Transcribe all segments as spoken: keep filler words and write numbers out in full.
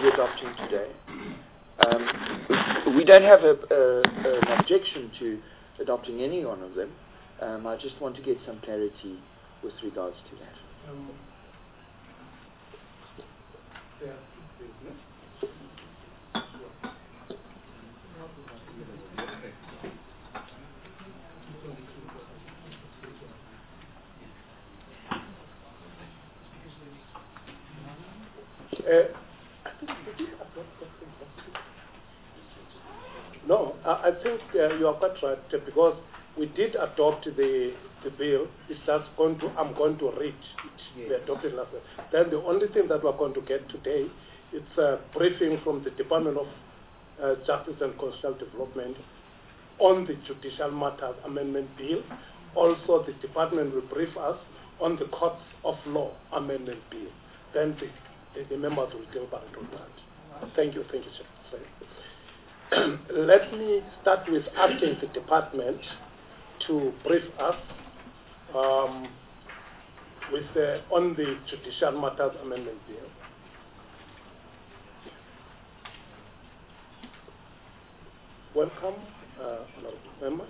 we're adopting today. Um, we don't have a, a, an objection to adopting any one of them. Um, I just want to get some clarity with regards to that. Um, yeah, Uh, no, I, I think uh, you are quite right uh, because we did adopt the the bill. It's just going to I'm going to read it. Yes. We adopted last year. Then the only thing that we're going to get today is a briefing from the Department of uh, Justice and Constitutional Development on the Judicial Matters Amendment Bill. Also, the department will brief us on the Courts of Law Amendment Bill. Then the The, the members will deliberate on that. Thank you, thank you, sir. Let me start with asking the department to brief us um, with uh, on the Judicial Matters Amendment Bill. Welcome, uh, honorable member.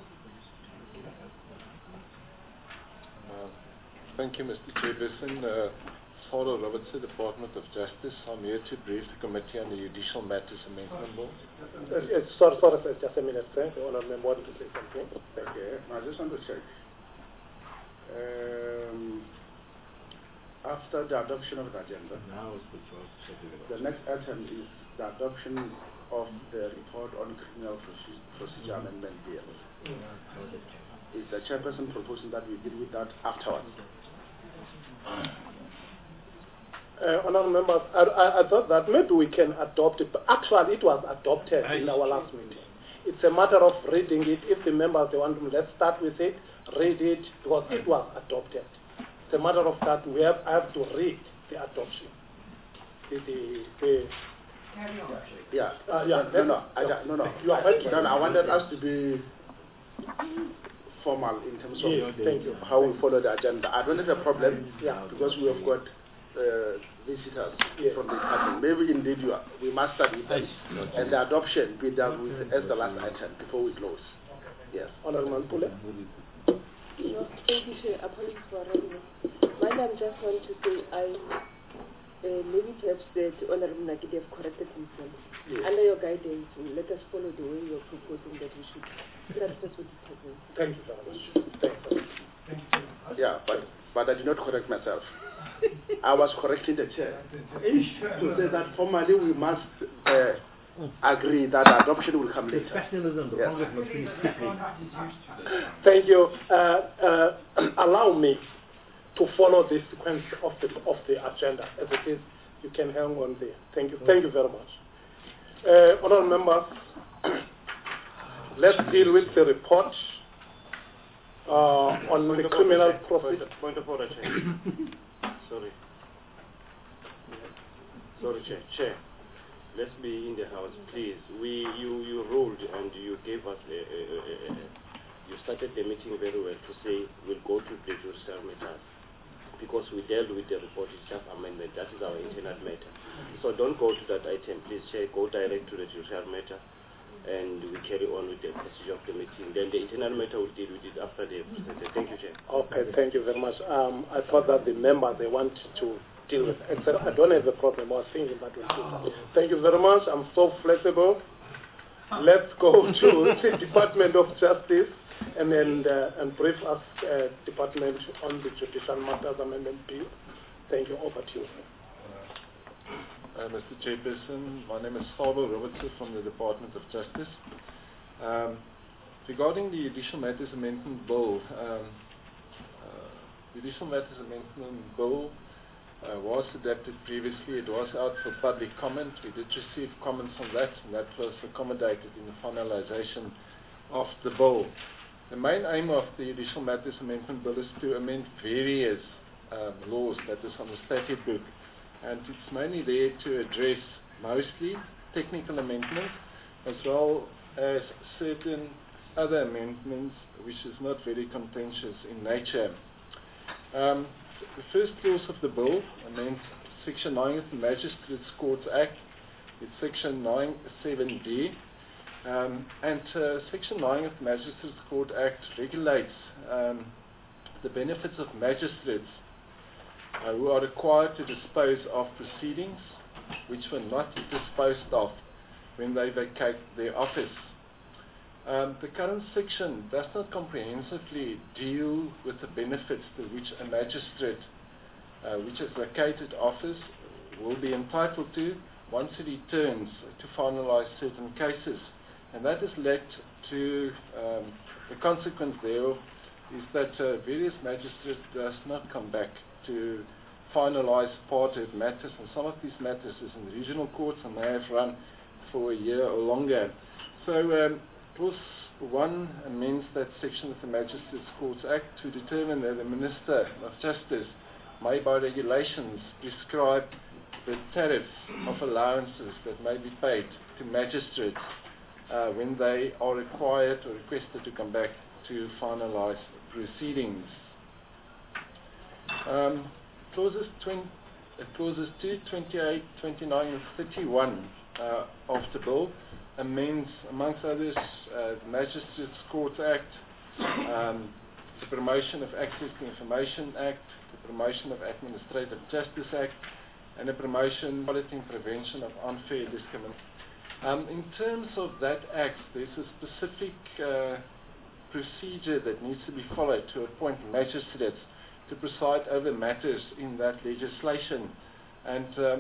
Uh, thank you, Mister Chairperson. Uh, Saulo Robertson, Department of Justice. I'm here to brief the Committee on the Judicial Matters Amendment Bill. Uh, uh, sorry, sorry, sir, just a minute, sir. The honorable member wanted to say something. Okay, I just want to check. Um, after the adoption of the agenda, the next item is the adoption of the report on criminal procedure amendment bill. Is the chairperson proposing that we deal with that afterwards? Uh, honourable members, I, I, I thought that maybe we can adopt it, but actually it was adopted in our last meeting. It's a matter of reading it. If the members they want to, let's start with it, read it, because it was adopted. It's a matter of that we have, I have to read the adoption. The, the, the yeah, uh, yeah. No, no, I, no, no. You are right. No, no, I wanted us to be formal in terms of yes, the, thank you. how we follow the agenda. I don't have a problem yeah. because we have got uh, visitors yes. from the department. Maybe indeed you are, we must start with that. And the adoption be dealt with as the last item before we close. Yes. Honorable Mpule. No, thank you, Chair. Apologies for running. Mine, I just want to say I uh, maybe perhaps that Honorable Nakidi have corrected himself. Yes. Under your guidance, let us follow the way you're proposing that we should. That's what it is. Thank you very much. Thank you. Thank you. Yeah, but, but I did not correct myself. I was correcting the chair to say that formally we must uh, agree that adoption will come later. Yes. Thank you. Uh, uh, allow me to follow the sequence of the of the agenda as it is. You can hang on there. Thank you. Thank you very much. Uh, honourable members, let's deal with the report uh, on the criminal procedure. Point of order, Chair. Sorry. Sorry, Chair. Chair, let's be in the house, please. We, you, you ruled and you gave us, a, a, a, a, you started the meeting very well to say we'll go to the judicial matters because we dealt with the report, it's just amendment. That is our internal matter. So don't go to that item, please, Chair. Go direct to the judicial matter and we carry on with the procedure of the meeting. Then the internal matter will deal with it after the presentation. Thank you, Chair. Okay, thank you very much. Um, I thought that the members, they want to deal with it. I don't have a problem. I was thinking that we'll do that. Thank you very much. I'm so flexible. Let's go to the Department of Justice and then uh, and brief us, uh, Department, on the Judicial Matters Amendment Bill. Thank you. Over to you. Uh, Mister Chairperson, my name is Saulo Robertson from the Department of Justice. Um, regarding the Judicial Matters Amendment Bill, um, uh, Judicial Matters Amendment Bill uh, was adapted previously. It was out for public comment. We did receive comments on that, and that was accommodated in the finalization of the bill. The main aim of the Judicial Matters Amendment Bill is to amend various um, laws that is on the statute book, and it's mainly there to address mostly technical amendments as well as certain other amendments which is not very contentious in nature. Um, the first clause of the bill amends Section nine of the Magistrates Courts Act It's Section nine seven D. Um, and uh, Section nine of the Magistrates Court Act regulates um, the benefits of magistrates uh, who are required to dispose of proceedings which were not disposed of when they vacate their office. Um, the current section does not comprehensively deal with the benefits to which a magistrate uh, which has vacated office will be entitled to once he returns to finalize certain cases. And that has led to um, the consequence thereof is that uh, various magistrates does not come back to finalize part of matters, and some of these matters is in the regional courts and may have run for a year or longer. So um, Clause one amends that section of the Magistrates Courts Act to determine that the Minister of Justice may by regulations prescribe the tariffs of allowances that may be paid to magistrates uh, when they are required or requested to come back to finalize proceedings. Um, clauses, twenty, uh, clauses two, twenty-eight, twenty-nine and thirty-one uh, of the bill amends, amongst others, uh, the Magistrates Court Act, um, the Promotion of Access to Information Act, the Promotion of Administrative Justice Act, and the Promotion, Quality and Prevention of Unfair Discrimination. Um, in terms of that act, there's a specific uh, procedure that needs to be followed to appoint magistrates to preside over matters in that legislation. And um,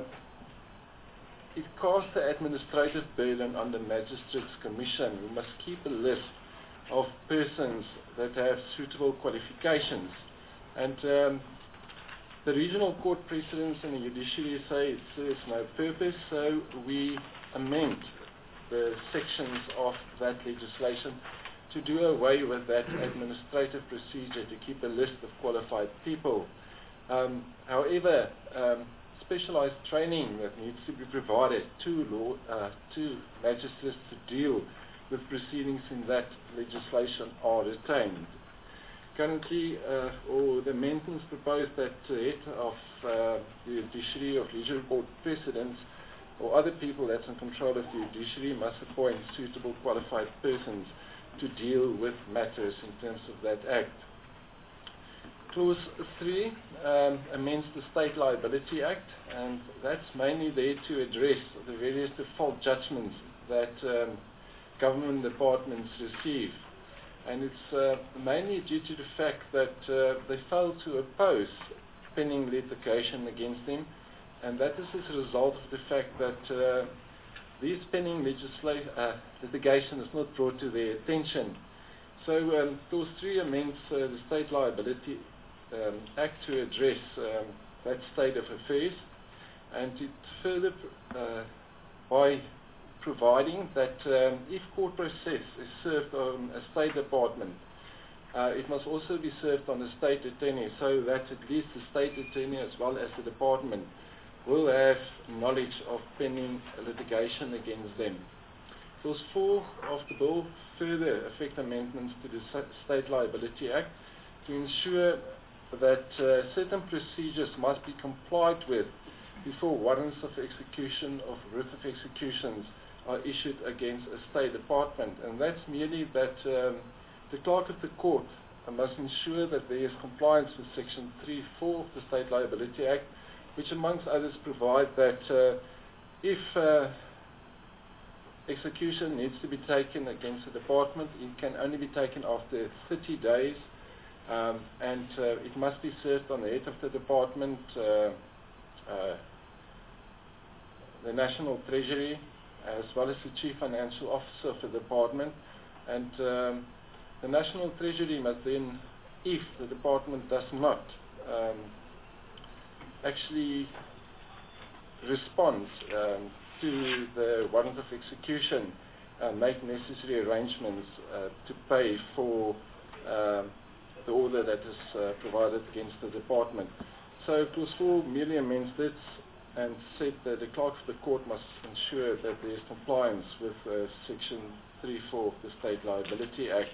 it casts the administrative burden on the Magistrates Commission, who must keep a list of persons that have suitable qualifications. And um, the regional court precedents and the judiciary say it serves no purpose, so we amend the sections of that legislation to do away with that administrative procedure to keep a list of qualified people. Um, however, um, specialized training that needs to be provided to law, uh, to magistrates to deal with proceedings in that legislation are retained. Currently, uh, or the amendments propose that the head of uh, the judiciary of regional court precedents or other people that's in control of the judiciary must appoint suitable qualified persons to deal with matters in terms of that act. Clause three um, amends the State Liability Act, and that's mainly there to address the various default judgments that um, government departments receive. And it's uh, mainly due to the fact that uh, they fail to oppose pending litigation against them, and that is as a result of the fact that uh, these pending legisla uh, litigation is not brought to their attention. So um, Clause three amends uh, the State Liability um, Act to address um, that state of affairs, and it further uh, by providing that um, if court process is served on a state department, uh, it must also be served on the state attorney, so that at least the state attorney as well as the department will have knowledge of pending litigation against them. Clause four of the bill further affect amendments to the State Liability Act to ensure that uh, certain procedures must be complied with before warrants of execution of writ of executions are issued against a state department. And that's merely that um, the clerk of the court must ensure that there is compliance with Section three four of the State Liability Act, which amongst others provide that uh, if uh, execution needs to be taken against a department, it can only be taken after thirty days, um, and uh, it must be served on the head of the department, uh, uh, the National Treasury, as well as the Chief Financial Officer of the department. And um, the National Treasury must then, if the department does not um, actually respond um, to the warrant of execution, uh, make necessary arrangements uh, to pay for uh, the order that is uh, provided against the department. So Clause four merely amends this and said that the clerk of the court must ensure that there is compliance with uh, Section three four of the State Liability Act.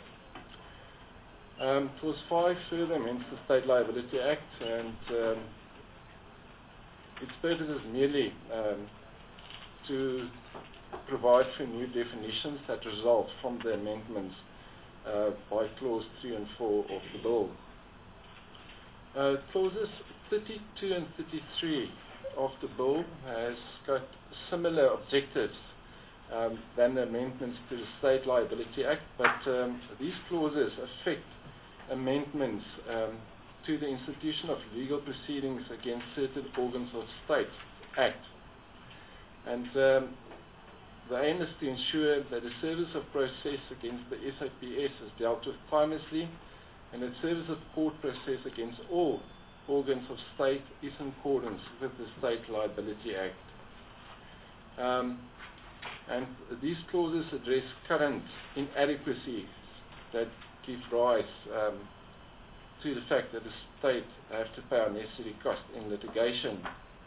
Um, Clause five further amends the State Liability Act, and um, its purpose is merely um, to provide for new definitions that result from the amendments uh, by clause three and four of the bill. Uh, clauses thirty-two and thirty-three of the bill has got similar objectives um, than the amendments to the State Liability Act, but um, these clauses affect amendments um, to the institution of legal proceedings against certain organs of state act. And um, the aim is to ensure that the service of process against the S A P S is dealt with timelessly, and that service of court process against all organs of state is in accordance with the State Liability Act. Um, and these clauses address current inadequacies that give rise um, to the fact that the state have to pay unnecessary cost in litigation.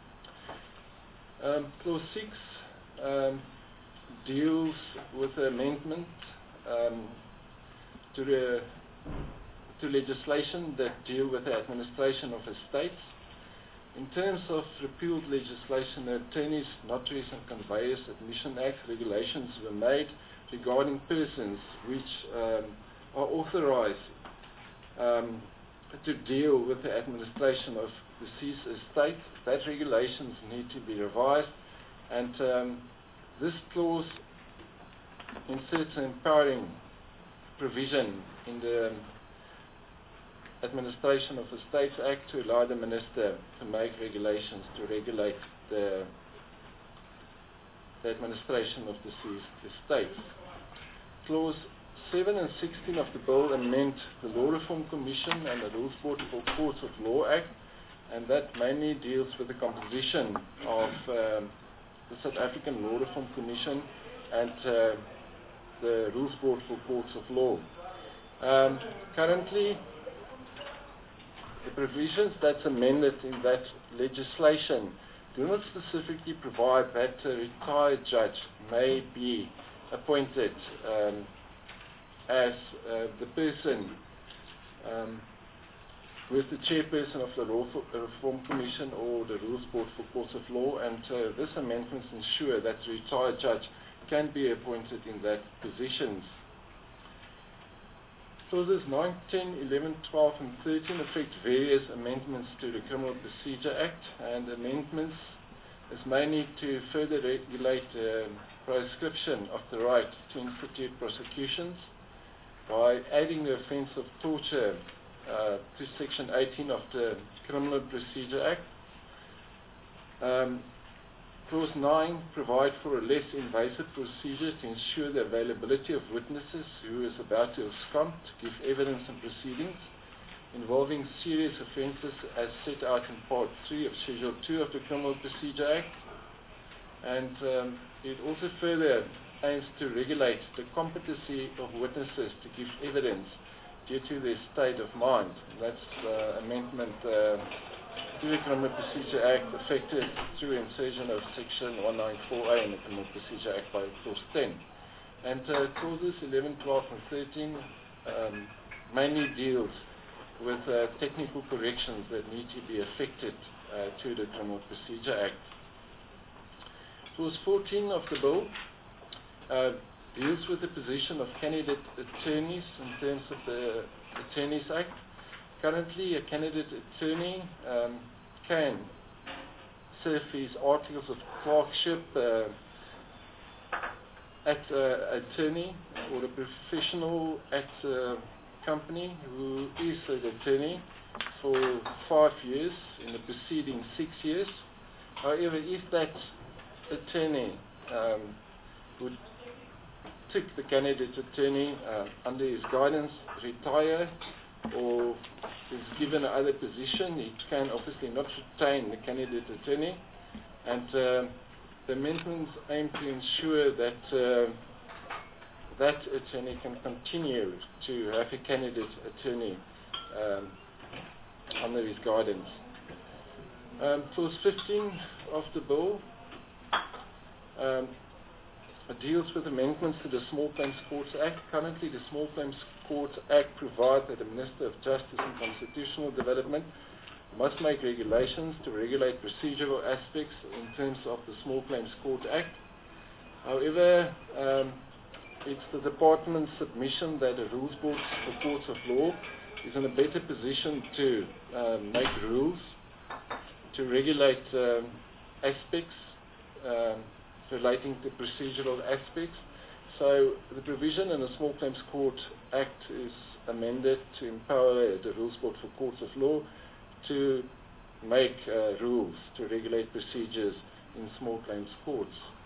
Um, clause six um, deals with the amendment um, to the to legislation that deal with the administration of estates. In terms of repealed legislation, the Attorneys, Notaries and Conveyors Admission Act regulations were made regarding persons which um, are authorized um, to deal with the administration of deceased estate. That regulations need to be revised, and um, this clause inserts an empowering provision in the Administration of Estates Act to allow the Minister to make regulations to regulate the, the administration of deceased estates. Clause seven and sixteen of the bill amend the Law Reform Commission and the Rules Board for Courts of Law Act, and that mainly deals with the composition of um, the South African Law Reform Commission and uh, the Rules Board for Courts of Law. Um, currently, the provisions that's amended in that legislation do not specifically provide that a retired judge may be appointed um, as uh, the person um, who is the chairperson of the Law Reform Commission or the Rules Board for Courts of Law, and uh, this amendments ensure that the retired judge can be appointed in that positions. Clauses nine, ten, eleven, twelve and thirteen affect various amendments to the Criminal Procedure Act, and amendments is mainly to further regulate the um, proscription of the right to institute prosecutions by adding the offence of torture uh, to Section eighteen of the Criminal Procedure Act. Um, Clause nine provides for a less invasive procedure to ensure the availability of witnesses who is about to abscond to give evidence in proceedings involving serious offences as set out in Part three of Schedule two of the Criminal Procedure Act. And um, it also further aims to regulate the competency of witnesses to give evidence due to their state of mind. That's uh, amendment uh, to the Criminal Procedure Act affected through insertion of Section one ninety-four A in the Criminal Procedure Act by Clause ten. And uh, Clauses eleven, twelve and thirteen um, mainly deals with uh, technical corrections that need to be affected uh, to the Criminal Procedure Act. Clause fourteen of the bill uh, deals with the position of candidate attorneys in terms of the Attorneys Act. Currently, a candidate attorney um, can serve his articles of clerkship uh, at uh, attorney or a professional at a company who is an attorney for five years, in the preceding six years. However, if that attorney um, would take the candidate attorney uh, under his guidance, retire, or is given another position, he can obviously not retain the candidate attorney, and uh, the amendments aim to ensure that uh, that attorney can continue to have a candidate attorney um, under his guidance. Um, clause fifteen of the bill um, deals with amendments to the Small Claims Courts Act. Currently, the Small Claims Courts Act provides that the Minister of Justice and Constitutional Development must make regulations to regulate procedural aspects in terms of the Small Claims Court Act. However, um, it's the department's submission that the rules board for courts of law is in a better position to uh, make rules, to regulate um, aspects um, relating to procedural aspects. So the provision in the Small Claims Court Act is amended to empower the Rules Board for Courts of Law to make uh, rules to regulate procedures in small claims courts.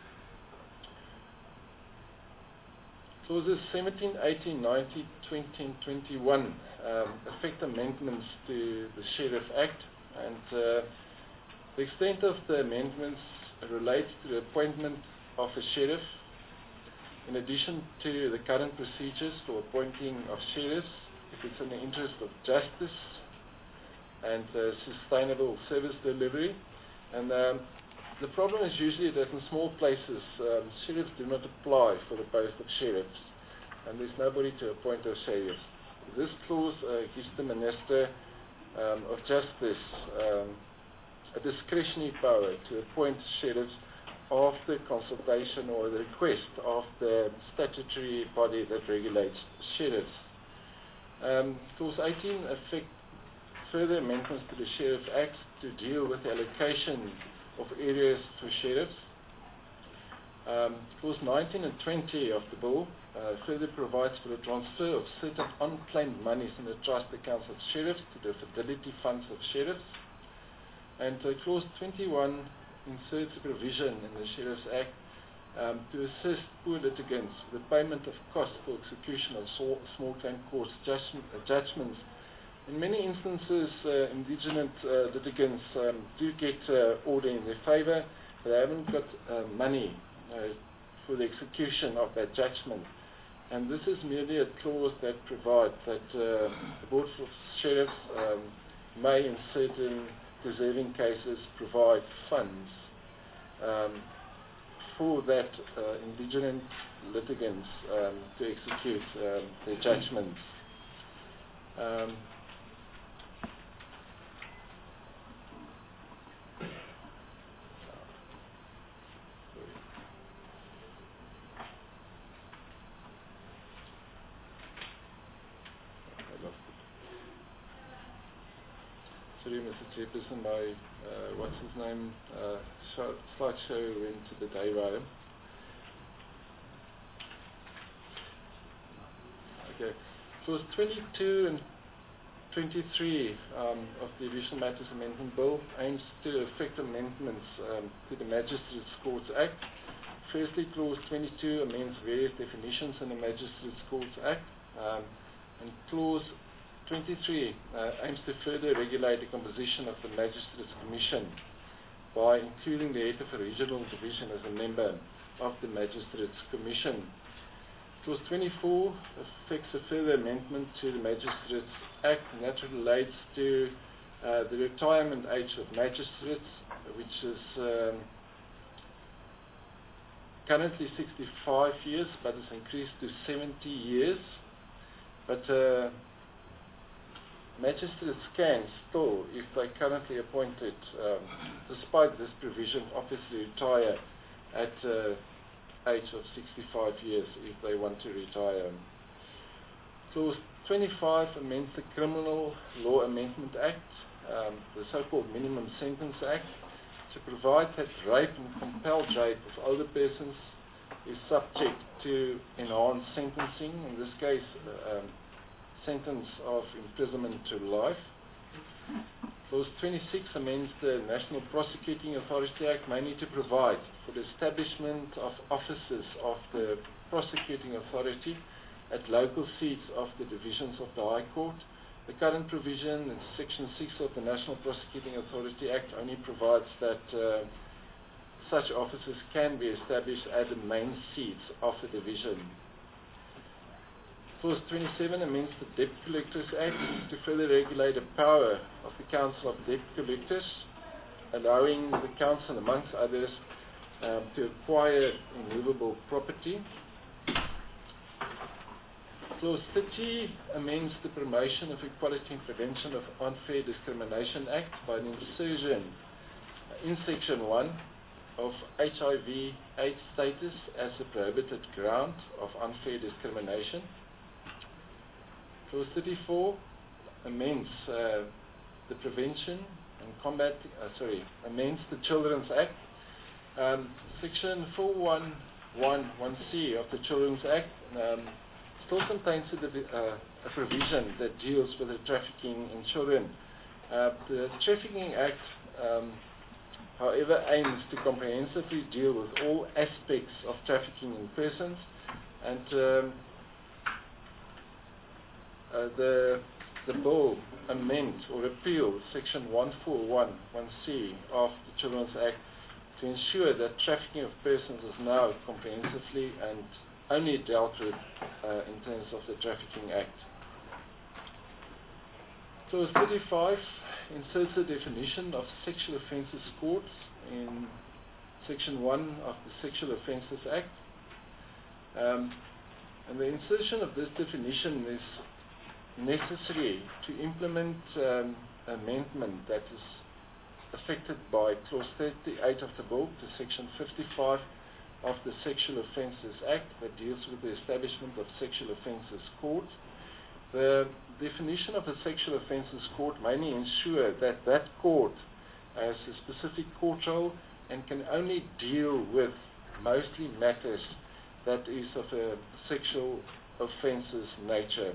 Clauses seventeen, eighteen, nineteen, twenty and twenty-one um, affect amendments to the Sheriff Act, and uh, the extent of the amendments relates to the appointment of a sheriff, in addition to the current procedures for appointing of sheriffs, if it's in the interest of justice and uh, sustainable service delivery. And um, the problem is usually that in small places, um, sheriffs do not apply for the post of sheriffs, and there's nobody to appoint those sheriffs. This clause uh, gives the Minister um, of Justice um, a discretionary power to appoint sheriffs after consultation or the request of the statutory body that regulates sheriffs. Um, Clause eighteen affects further amendments to the Sheriff Act to deal with the allocation of areas for sheriffs. Um, Clause nineteen and twenty of the bill uh, further provides for the transfer of certain unclaimed monies in the trust accounts of sheriffs to the fidelity funds of sheriffs. And uh, Clause twenty-one inserts a provision in the Sheriff's Act um, to assist poor litigants with the payment of costs for execution of so small claim courts judgment, uh, judgments. In many instances, uh, indigent uh, litigants um, do get uh, order in their favour, but they haven't got uh, money uh, for the execution of that judgment. And this is merely a clause that provides that uh, the Board of Sheriffs um, may, in certain deserving cases, provide funds um, for that uh, indigent litigants um, to execute um, their judgments. Um, Sorry, Mister Chairperson, my, uh, what's his name, uh, show, slideshow went to the day row. Okay. Clause twenty-two and twenty-three um, of the Additional Matters Amendment Bill aims to effect amendments um, to the Magistrates Courts Act. Firstly, Clause twenty-two amends various definitions in the Magistrates Courts Act, um, and Clause twenty-three uh, aims to further regulate the composition of the Magistrates Commission by including the head of a regional division as a member of the Magistrates Commission. Clause twenty-four affects a further amendment to the Magistrates Act, and that relates to uh, the retirement age of magistrates, which is um, currently sixty-five years, but it's increased to seventy years. But uh, magistrates can still, if they're currently appointed, um, despite this provision, obviously retire at uh, age of sixty-five years if they want to retire. Clause twenty-five amends the Criminal Law Amendment Act, um, the so-called Minimum Sentence Act, to provide that rape and compelled rape of older persons is subject to enhanced sentencing, in this case uh, um, sentence of imprisonment to life. Clause twenty-six amends the National Prosecuting Authority Act, mainly to provide for the establishment of offices of the prosecuting authority at local seats of the divisions of the High Court. The current provision in Section six of the National Prosecuting Authority Act only provides that uh, such offices can be established at the main seats of the division. Clause twenty-seven amends the Debt Collectors Act to further regulate the power of the Council of Debt Collectors, allowing the Council, amongst others, um, to acquire immovable property. Clause thirty amends the Promotion of Equality and Prevention of Unfair Discrimination Act by an insertion in Section one of H I V AIDS status as a prohibited ground of unfair discrimination. Clause thirty-four amends uh, the Prevention and Combat, uh, sorry, amends the Children's Act. Um, Section four one one one C of the Children's Act um, still contains a, uh, a provision that deals with the trafficking in children. Uh, the Trafficking Act, um, however, aims to comprehensively deal with all aspects of trafficking in persons, and um, uh, the the bill amends or repeals Section one four one one C of the Children's Act to ensure that trafficking of persons is now comprehensively and only dealt with uh, in terms of the Trafficking Act. Clause thirty-five inserts a definition of sexual offences courts in Section one of the Sexual Offences Act. Um, and the insertion of this definition is necessary to implement um, amendment that is affected by Clause thirty-eight of the bill to Section fifty-five of the Sexual Offences Act that deals with the establishment of sexual offences court. The definition of a sexual offences court mainly ensure that that court has a specific court role and can only deal with mostly matters that is of a sexual offences nature.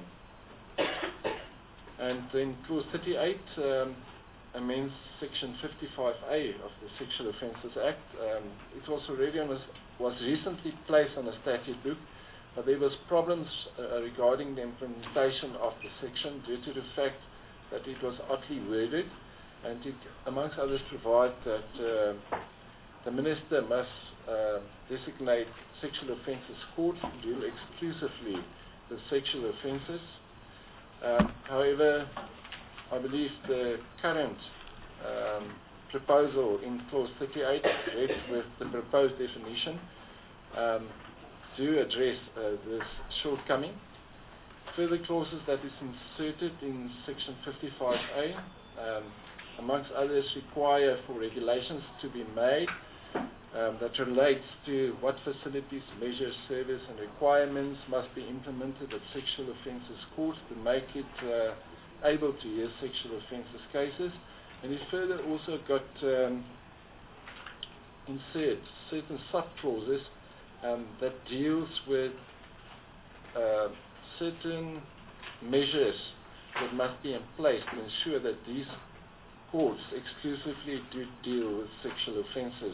And then Clause thirty-eight um, amends Section fifty-five A of the Sexual Offences Act. Um, it was already on a, was recently placed on a statute book, but there was problems uh, regarding the implementation of the section due to the fact that it was oddly worded, and it, amongst others, provides that uh, the minister must uh, designate sexual offences court to deal exclusively with sexual offences. Um, however, I believe the current um, proposal in Clause thirty-eight, read with the proposed definition, um, do address uh, this shortcoming. Further clauses that is inserted in Section fifty-five A, um, amongst others, require for regulations to be made um, that relates to what facilities, measures, service and requirements must be implemented at sexual offences courts to make it uh, able to hear sexual offences cases. And it further also got um, insert certain sub-clauses um, that deals with uh, certain measures that must be in place to ensure that these courts exclusively do deal with sexual offences.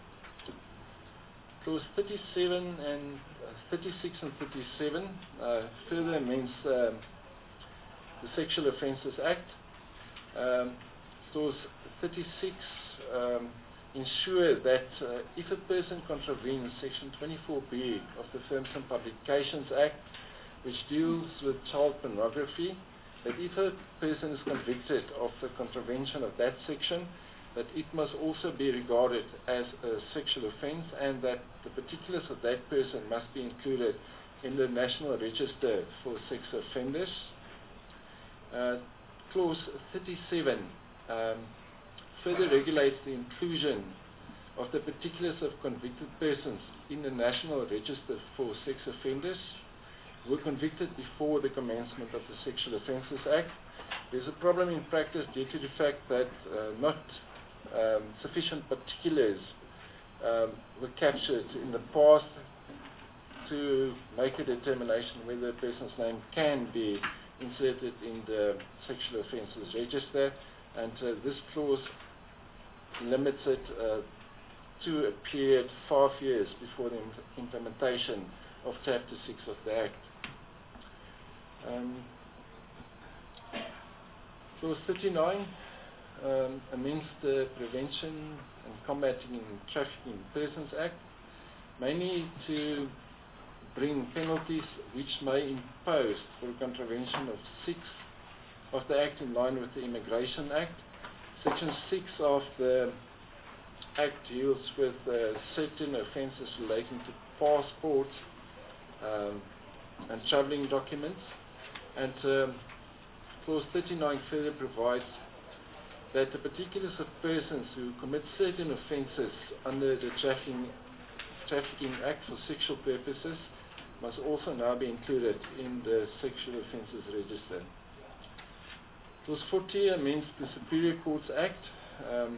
Clause thirty-seven and uh, thirty-six and thirty-seven uh, further amends um, the Sexual Offences Act. Um, Clause thirty-six um, ensure that uh, if a person contravenes Section twenty-four B of the Films and Publications Act, which deals with child pornography, that if a person is convicted of the contravention of that section, that it must also be regarded as a sexual offence, and that the particulars of that person must be included in the National Register for Sex Offenders. Uh, Clause thirty-seven um, further regulates the inclusion of the particulars of convicted persons in the National Register for Sex Offenders who were convicted before the commencement of the Sexual Offences Act. There's a problem in practice due to the fact that uh, not um, sufficient particulars um, were captured in the past to make a determination whether a person's name can be inserted in the Sexual Offences Register, and uh, this clause limits it uh, to a period five years before the im implementation of Chapter six of the Act. Um, Clause thirty-nine um, amends the Prevention and Combating and Trafficking in Persons Act, mainly to bring penalties which may impose for contravention of six of the Act in line with the Immigration Act. Section six of the Act deals with uh, certain offences relating to passports um, and travelling documents, and um, Clause thirty-nine further provides that the particulars of persons who commit certain offences under the Trafficking, Trafficking Act for sexual purposes must also now be included in the Sexual Offences Register. Clause forty amends the Superior Courts Act um,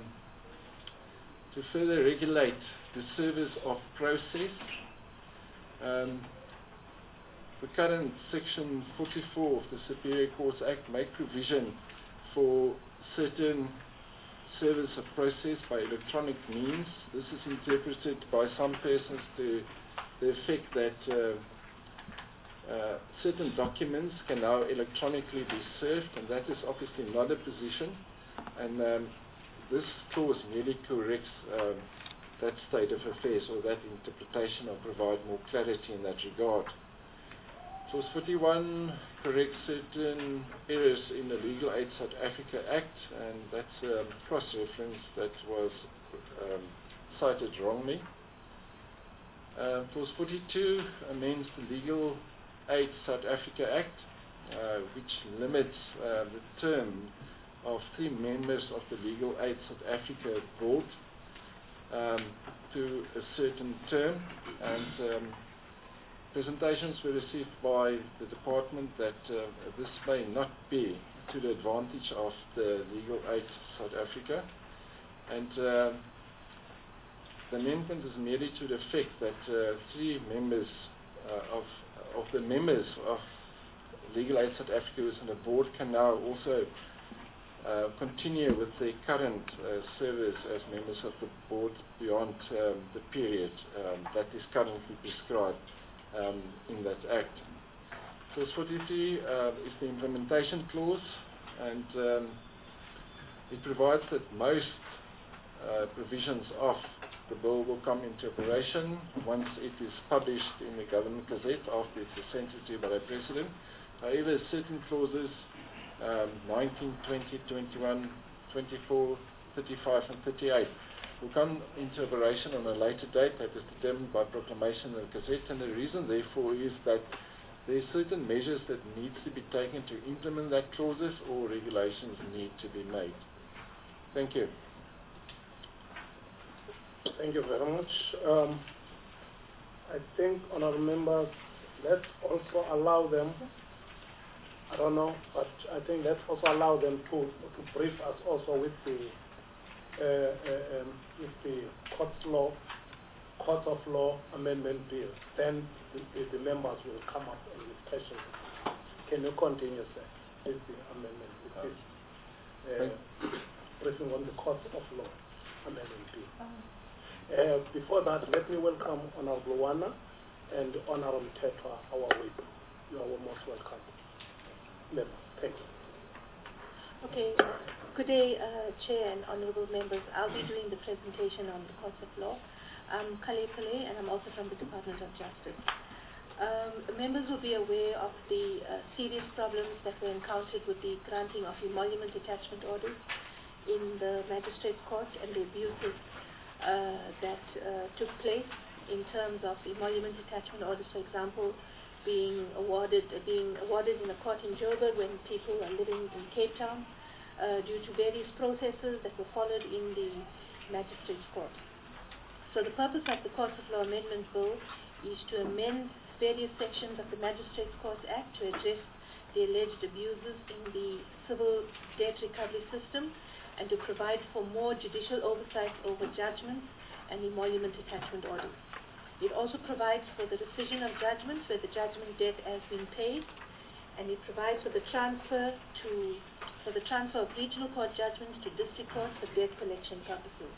to further regulate the service of process. Um, the current Section forty-four of the Superior Courts Act make provision for certain service of process by electronic means. This is interpreted by some persons to the effect that uh, uh, certain documents can now electronically be served, and that is obviously not a position. And um, this clause merely corrects um, that state of affairs, or that interpretation, or provide more clarity in that regard. Clause forty-one corrects certain errors in the Legal Aid South Africa Act, and that's a um, cross-reference that was um, cited wrongly. Uh, clause forty-two amends the Legal Aid South Africa Act, uh, which limits uh, the term of three members of the Legal Aid South Africa Board um, to a certain term, and um, presentations were received by the department that uh, this may not be to the advantage of the Legal Aid South Africa, and uh, the amendment is merely to the effect that uh, three members uh, of of the members of Legal Aid South Africa who is on the board can now also uh, continue with their current uh, service as members of the board beyond um, the period um, that is currently prescribed um, in that Act. Clause forty-three uh, is the implementation clause, and um, it provides that most uh, provisions of the bill will come into operation once it is published in the Government Gazette after it is sent to by the President. However, certain clauses, um, nineteen, twenty, twenty-one, twenty-four, thirty-five and thirty-eight, will come into operation on a later date that is determined by proclamation in the Gazette, and the reason therefore is that there are certain measures that need to be taken to implement that clauses, or regulations need to be made. Thank you. Thank you very much. Um, I think, honourable members, let's also allow them, I don't know, but I think let's also allow them to, to brief us also with the, uh, uh, um, with the court law, Court of Law Amendment Bill. Then the, the, the members will come up with questions. Can you continue, sir, with the amendment, with this uh, briefing on the Court of Law Amendment Bill? Uh, before that, let me welcome Honorable Wana and Honorable Tetwa, our whip. You are most welcome. Member, thank you. Okay. Good day, uh, Chair and Honorable members. I'll be doing the presentation on the Court of Law. I'm Kale Pale, and I'm also from the Department of Justice. Um, members will be aware of the uh, serious problems that were encountered with the granting of emolument attachment orders in the Magistrates Court, and the abuses Uh, that uh, took place in terms of emolument attachment orders, for example, being awarded uh, being awarded in a court in Joburg when people are living in Cape Town uh, due to various processes that were followed in the Magistrates Court. So the purpose of the Court of Law Amendment Bill is to amend various sections of the Magistrates Court Act to address the alleged abuses in the civil debt recovery system, and to provide for more judicial oversight over judgments and emolument attachment orders. It also provides for the rescission of judgments where the judgment debt has been paid, and it provides for the transfer to for the transfer of regional court judgments to district courts for debt collection purposes.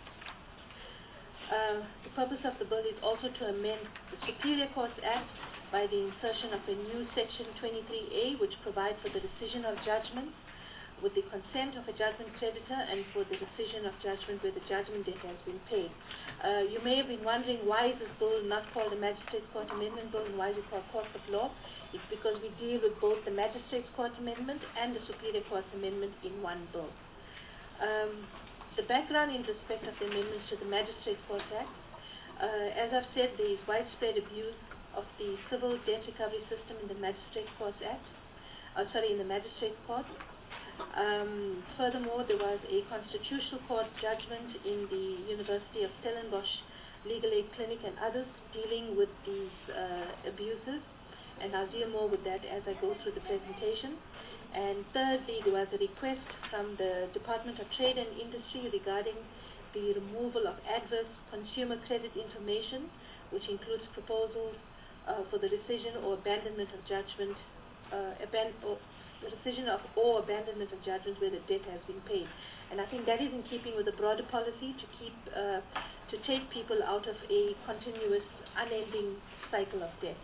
Uh, the purpose of the bill is also to amend the Superior Courts Act by the insertion of a new section twenty-three A, which provides for the rescission of judgments with the consent of a judgment creditor, and for the rescission of judgment where the judgment debt has been paid. Uh, you may have been wondering, why is this bill not called the Magistrates Court Amendment Bill, and why is it called Court of Law? It's because we deal with both the Magistrates Court Amendment and the Superior Court Amendment in one bill. Um, the background in respect of the amendments to the Magistrates Court Act, uh, as I've said, there is widespread abuse of the civil debt recovery system in the Magistrates Court Act, uh, sorry, in the Magistrates Court. Um, furthermore, there was a constitutional court judgment in the University of Stellenbosch Legal Aid Clinic and others dealing with these uh, abuses, and I'll deal more with that as I go through the presentation. And thirdly, there was a request from the Department of Trade and Industry regarding the removal of adverse consumer credit information, which includes proposals uh, for the rescission or abandonment of judgment, uh, aban or the rescission of or abandonment of judgment where the debt has been paid. And I think that is in keeping with the broader policy to keep, uh, to take people out of a continuous, unending cycle of debt.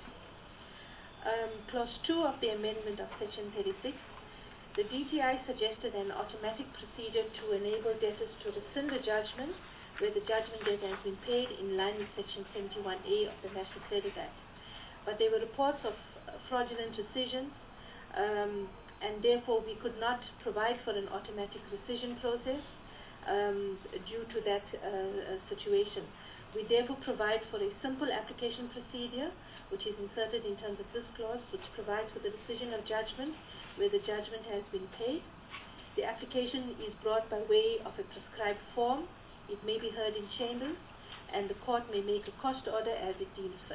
Um, clause two of the amendment of Section thirty-six, the D T I suggested an automatic procedure to enable debtors to rescind the judgment where the judgment debt has been paid in line with Section seventy-one A of the National Credit Act. But there were reports of uh, fraudulent rescissions, um, and therefore we could not provide for an automatic rescission process um, due to that uh, situation. We therefore provide for a simple application procedure which is inserted in terms of this clause, which provides for the rescission of judgment where the judgment has been paid. The application is brought by way of a prescribed form. It may be heard in chambers, and the court may make a cost order as it deems fit.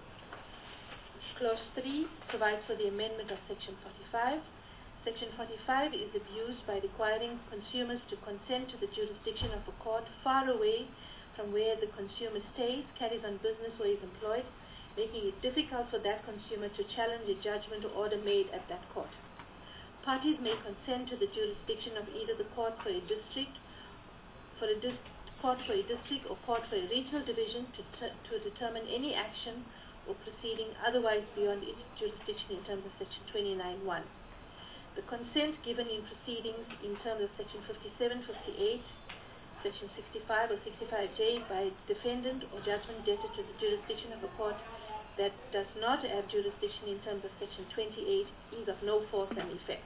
Clause three provides for the amendment of Section forty-five. Section forty-five is abused by requiring consumers to consent to the jurisdiction of a court far away from where the consumer stays, carries on business, or is employed, making it difficult for that consumer to challenge a judgment or order made at that court. Parties may consent to the jurisdiction of either the court for a district, for a dis court for a district, or court for a regional division to, to determine any action or proceeding otherwise beyond its jurisdiction in terms of Section twenty-nine one. The consent given in proceedings in terms of Section fifty-seven, fifty-eight, Section sixty-five or sixty-five J by defendant or judgment debtor to the jurisdiction of a court that does not have jurisdiction in terms of Section twenty-eight is of no force and effect.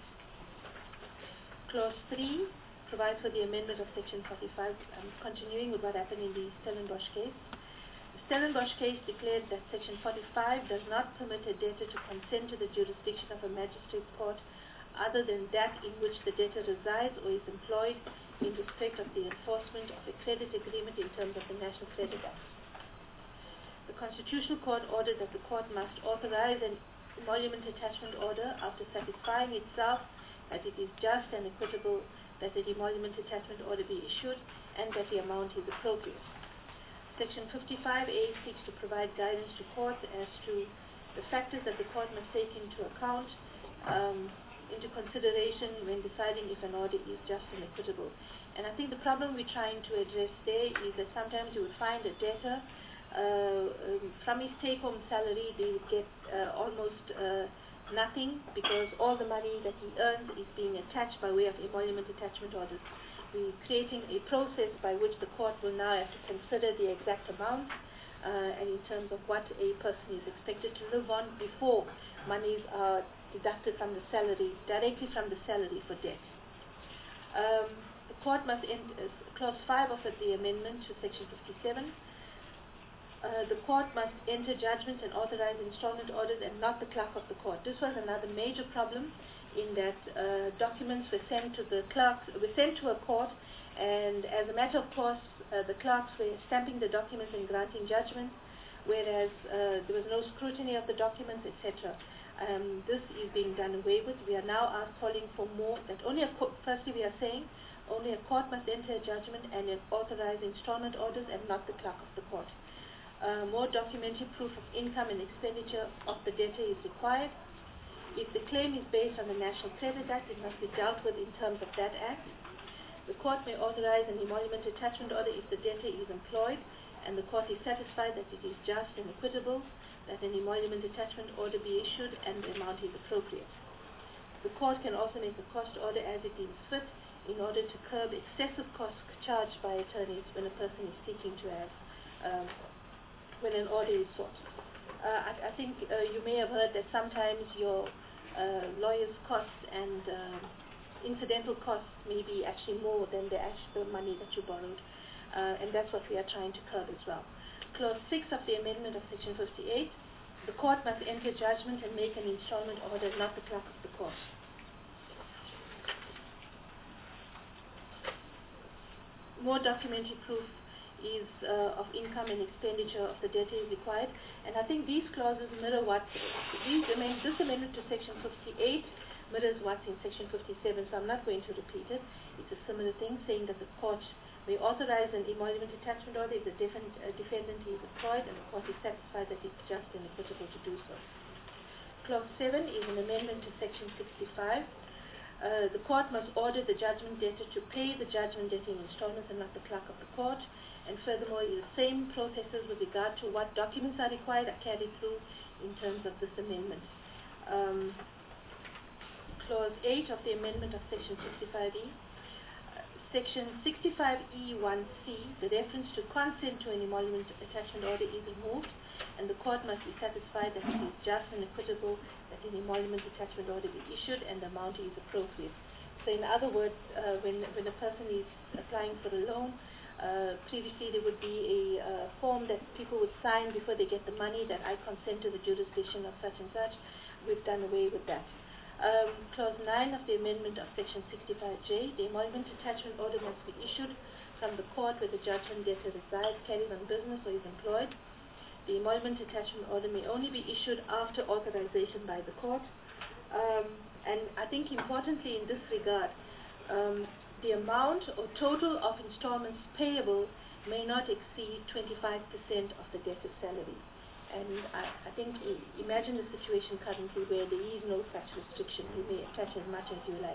Clause three provides for the amendment of Section forty-five, um, continuing with what happened in the Stellenbosch case. The Stellenbosch case declared that Section forty-five does not permit a debtor to consent to the jurisdiction of a magistrate court other than that in which the debtor resides or is employed in respect of the enforcement of a credit agreement in terms of the National Credit Act. The Constitutional Court ordered that the court must authorize an emolument attachment order after satisfying itself that it is just and equitable that an emolument attachment order be issued and that the amount is appropriate. Section fifty-five A seeks to provide guidance to courts as to the factors that the court must take into account um, into consideration when deciding if an order is just and equitable. And I think the problem we're trying to address there is that sometimes you would find a debtor uh, um, from his take-home salary they would get uh, almost uh, nothing because all the money that he earns is being attached by way of emolument attachment orders. We're creating a process by which the court will now have to consider the exact amount uh, and in terms of what a person is expected to live on before monies are deducted from the salary, directly from the salary for debt. Um, the court must end, uh, clause five of the amendment to Section fifty-seven, uh, the court must enter judgment and authorize installment orders and not the clerk of the court. This was another major problem in that uh, documents were sent to the clerks, were sent to a court, and as a matter of course, uh, the clerks were stamping the documents and granting judgment, whereas uh, there was no scrutiny of the documents, et cetera. Um, this is being done away with. We are now asked, calling for more, that only a court, firstly we are saying, only a court must enter a judgment and authorize installment orders and not the clerk of the court. Uh, more documentary proof of income and expenditure of the debtor is required. If the claim is based on the National Credit Act, it must be dealt with in terms of that act. The court may authorize an emolument attachment order if the debtor is employed and the court is satisfied that it is just and equitable, that an emolument attachment order be issued and the amount is appropriate. The court can also make a cost order as it deems fit in order to curb excessive costs charged by attorneys when a person is seeking to have, um, when an order is sought. Uh, I, I think uh, you may have heard that sometimes your uh, lawyer's costs and uh, incidental costs may be actually more than the actual money that you borrowed, uh, and that's what we are trying to curb as well. Clause six of the amendment of Section fifty-eight, the court must enter judgment and make an installment order, not the clerk of the court. more documentary proof is uh, of income and expenditure of the debtor is required. And I think these clauses mirror what, these amend, this amendment to section fifty-eight mirrors what's in section fifty-seven, so I'm not going to repeat it. It's a similar thing, saying that the court may authorize an emolument attachment order if the defend, uh, defendant is employed and the court is satisfied that it's just and equitable to do so. Clause seven is an amendment to section sixty-five. Uh, the court must order the judgment debtor to pay the judgment debtor in installments and not the clerk of the court. And furthermore, the same processes with regard to what documents are required are carried through in terms of this amendment. Um, clause eight of the amendment of section sixty-five E. Uh, section sixty-five E one C, the reference to consent to an emolument attachment order is removed, and the court must be satisfied that it is just and equitable that an emolument attachment order be issued and the amount is appropriate. So in other words, uh, when, when a person is applying for a loan, uh, previously there would be a uh, form that people would sign before they get the money that I consent to the jurisdiction of such and such. We've done away with that. Um, clause nine of the amendment of section sixty-five J, the emolument attachment order must be issued from the court where the judgment debtor resides, carries on business, or is employed. The emolument attachment order may only be issued after authorization by the court. Um, and I think importantly in this regard, um, the amount or total of installments payable may not exceed twenty-five percent of the debtor's salary. And I, I think, imagine the situation currently where there is no such restriction. You may attach as much as you like.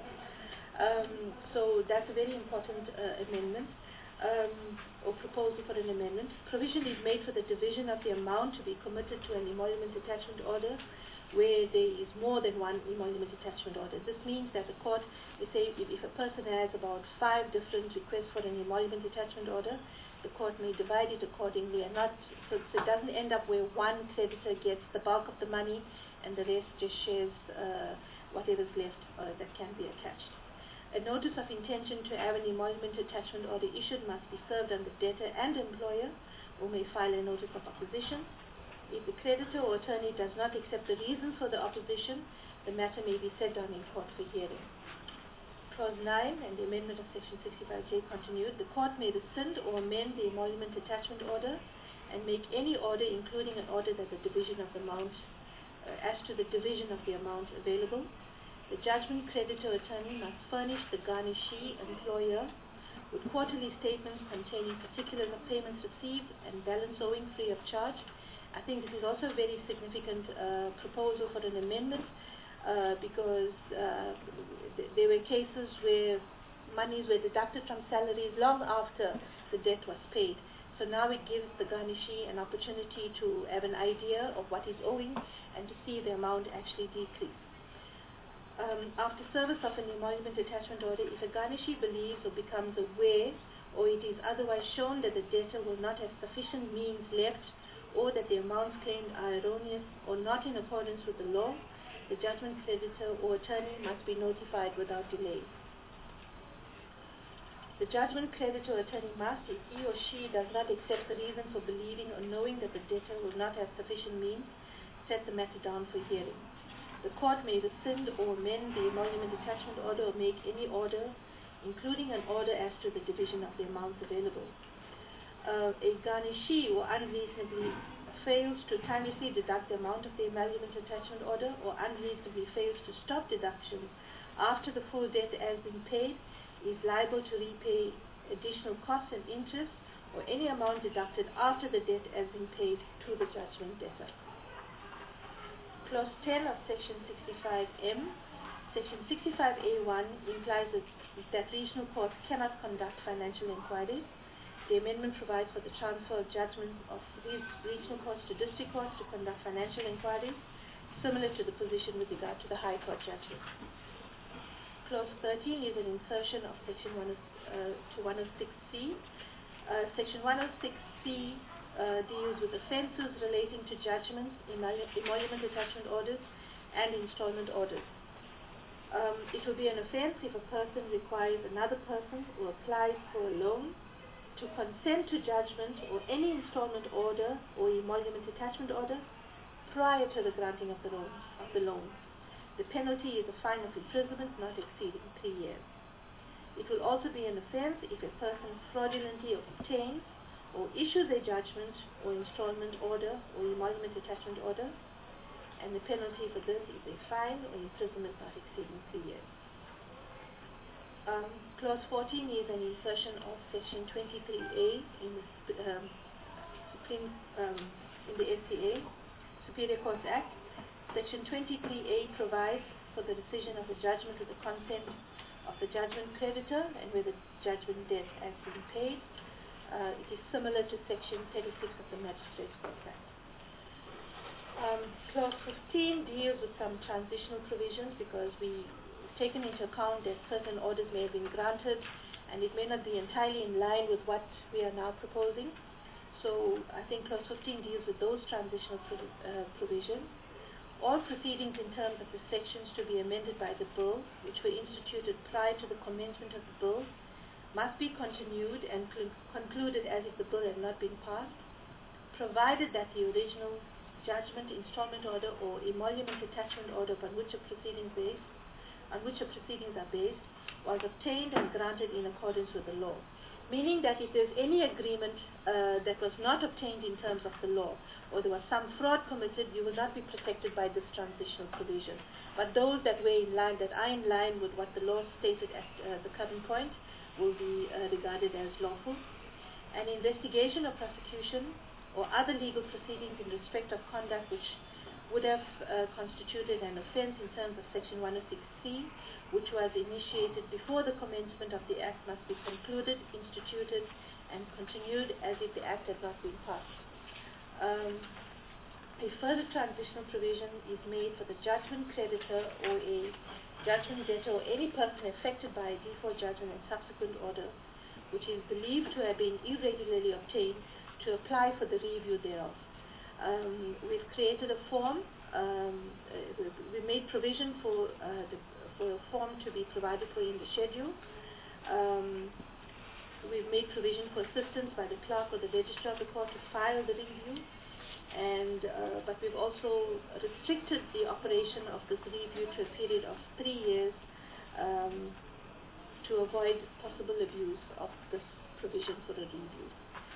Um, so that's a very important uh, amendment. Um, or proposal for an amendment. Provision is made for the division of the amount to be committed to an emolument attachment order where there is more than one emolument attachment order. This means that the court, let's say if, if a person has about five different requests for an emolument attachment order, the court may divide it accordingly and not, so, so it doesn't end up where one creditor gets the bulk of the money and the rest just shares uh, whatever's left uh, that can be attached. A notice of intention to have an emolument attachment order issued must be served on the debtor and employer, who may file a notice of opposition. If the creditor or attorney does not accept the reasons for the opposition, the matter may be set down in court for hearing. Clause nine and the amendment of section sixty-five J continued. The court may rescind or amend the emolument attachment order and make any order, including an order that the division of the amount, uh, as to the division of the amount available. The judgment creditor attorney must furnish the garnishee employer with quarterly statements containing particulars of payments received and balance owing free of charge. I think this is also a very significant uh, proposal for an amendment uh, because uh, th there were cases where monies were deducted from salaries long after the debt was paid. So now it gives the garnishee an opportunity to have an idea of what is owing and to see the amount actually decrease. Um, after service of an emolument attachment order, if a garnishee believes or becomes aware or it is otherwise shown that the debtor will not have sufficient means left or that the amounts claimed are erroneous or not in accordance with the law, the judgment creditor or attorney must be notified without delay. The judgment creditor or attorney must, if he or she does not accept the reason for believing or knowing that the debtor will not have sufficient means, set the matter down for hearing. The court may rescind or amend the emolument attachment order or make any order, including an order as to the division of the amounts available. Uh, a garnishee who unreasonably fails to timelessly deduct the amount of the emolument attachment order or unreasonably fails to stop deductions after the full debt has been paid is liable to repay additional costs and interest or any amount deducted after the debt has been paid to the judgment debtor. Clause ten of section sixty-five M, section sixty-five A one implies that, that regional courts cannot conduct financial inquiries. The amendment provides for the transfer of judgments of these regional courts to district courts to conduct financial inquiries, similar to the position with regard to the High Court judgment. Clause thirteen is an insertion of section one to one oh six C. Uh, section one oh six C Uh, deals with offences relating to judgments, emolument attachment orders, and installment orders. Um, it will be an offence if a person requires another person who applies for a loan to consent to judgment or any installment order or emolument attachment order prior to the granting of the loan. Of the loan. The penalty is a fine of imprisonment not exceeding three years. It will also be an offence if a person fraudulently obtains or issues a judgment or installment order or emolument attachment order, and the penalty for this is a fine or imprisonment not exceeding three years. Um, clause fourteen is an insertion of section twenty-three A in the um, Supreme um, in the S C A, Superior Courts Act. Section twenty-three A provides for the decision of the judgment with the consent of the judgment creditor and where the judgment debt has been paid. Uh, it is similar to section thirty-six of the Magistrates Court Act. Um, clause fifteen deals with some transitional provisions because we've taken into account that certain orders may have been granted and it may not be entirely in line with what we are now proposing. So I think clause fifteen deals with those transitional pro uh, provisions. All proceedings in terms of the sections to be amended by the bill, which were instituted prior to the commencement of the bill, must be continued and concluded as if the bill had not been passed, provided that the original judgment, installment order, or emolument attachment order upon which a proceeding based, on which the proceedings are based, was obtained and granted in accordance with the law. Meaning that if there's any agreement uh, that was not obtained in terms of the law, or there was some fraud committed, you will not be protected by this transitional provision. But those that were in line, that are in line with what the law stated at uh, the current point, will be uh, regarded as lawful. An investigation or prosecution or other legal proceedings in respect of conduct which would have uh, constituted an offence in terms of section one oh six C, which was initiated before the commencement of the Act, must be concluded, instituted, and continued as if the Act had not been passed. Um, a further transitional provision is made for the judgment creditor or a judgment debtor or any person affected by a default judgment and subsequent order, which is believed to have been irregularly obtained, to apply for the review thereof. Um, we've created a form. Um, uh, we made provision for, uh, the, for a form to be provided for in the schedule. Um, we've made provision for assistance by the clerk or the registrar of the court to file the review. And, uh, but we've also restricted the operation of this review to a period of three years um, to avoid possible abuse of this provision for a review.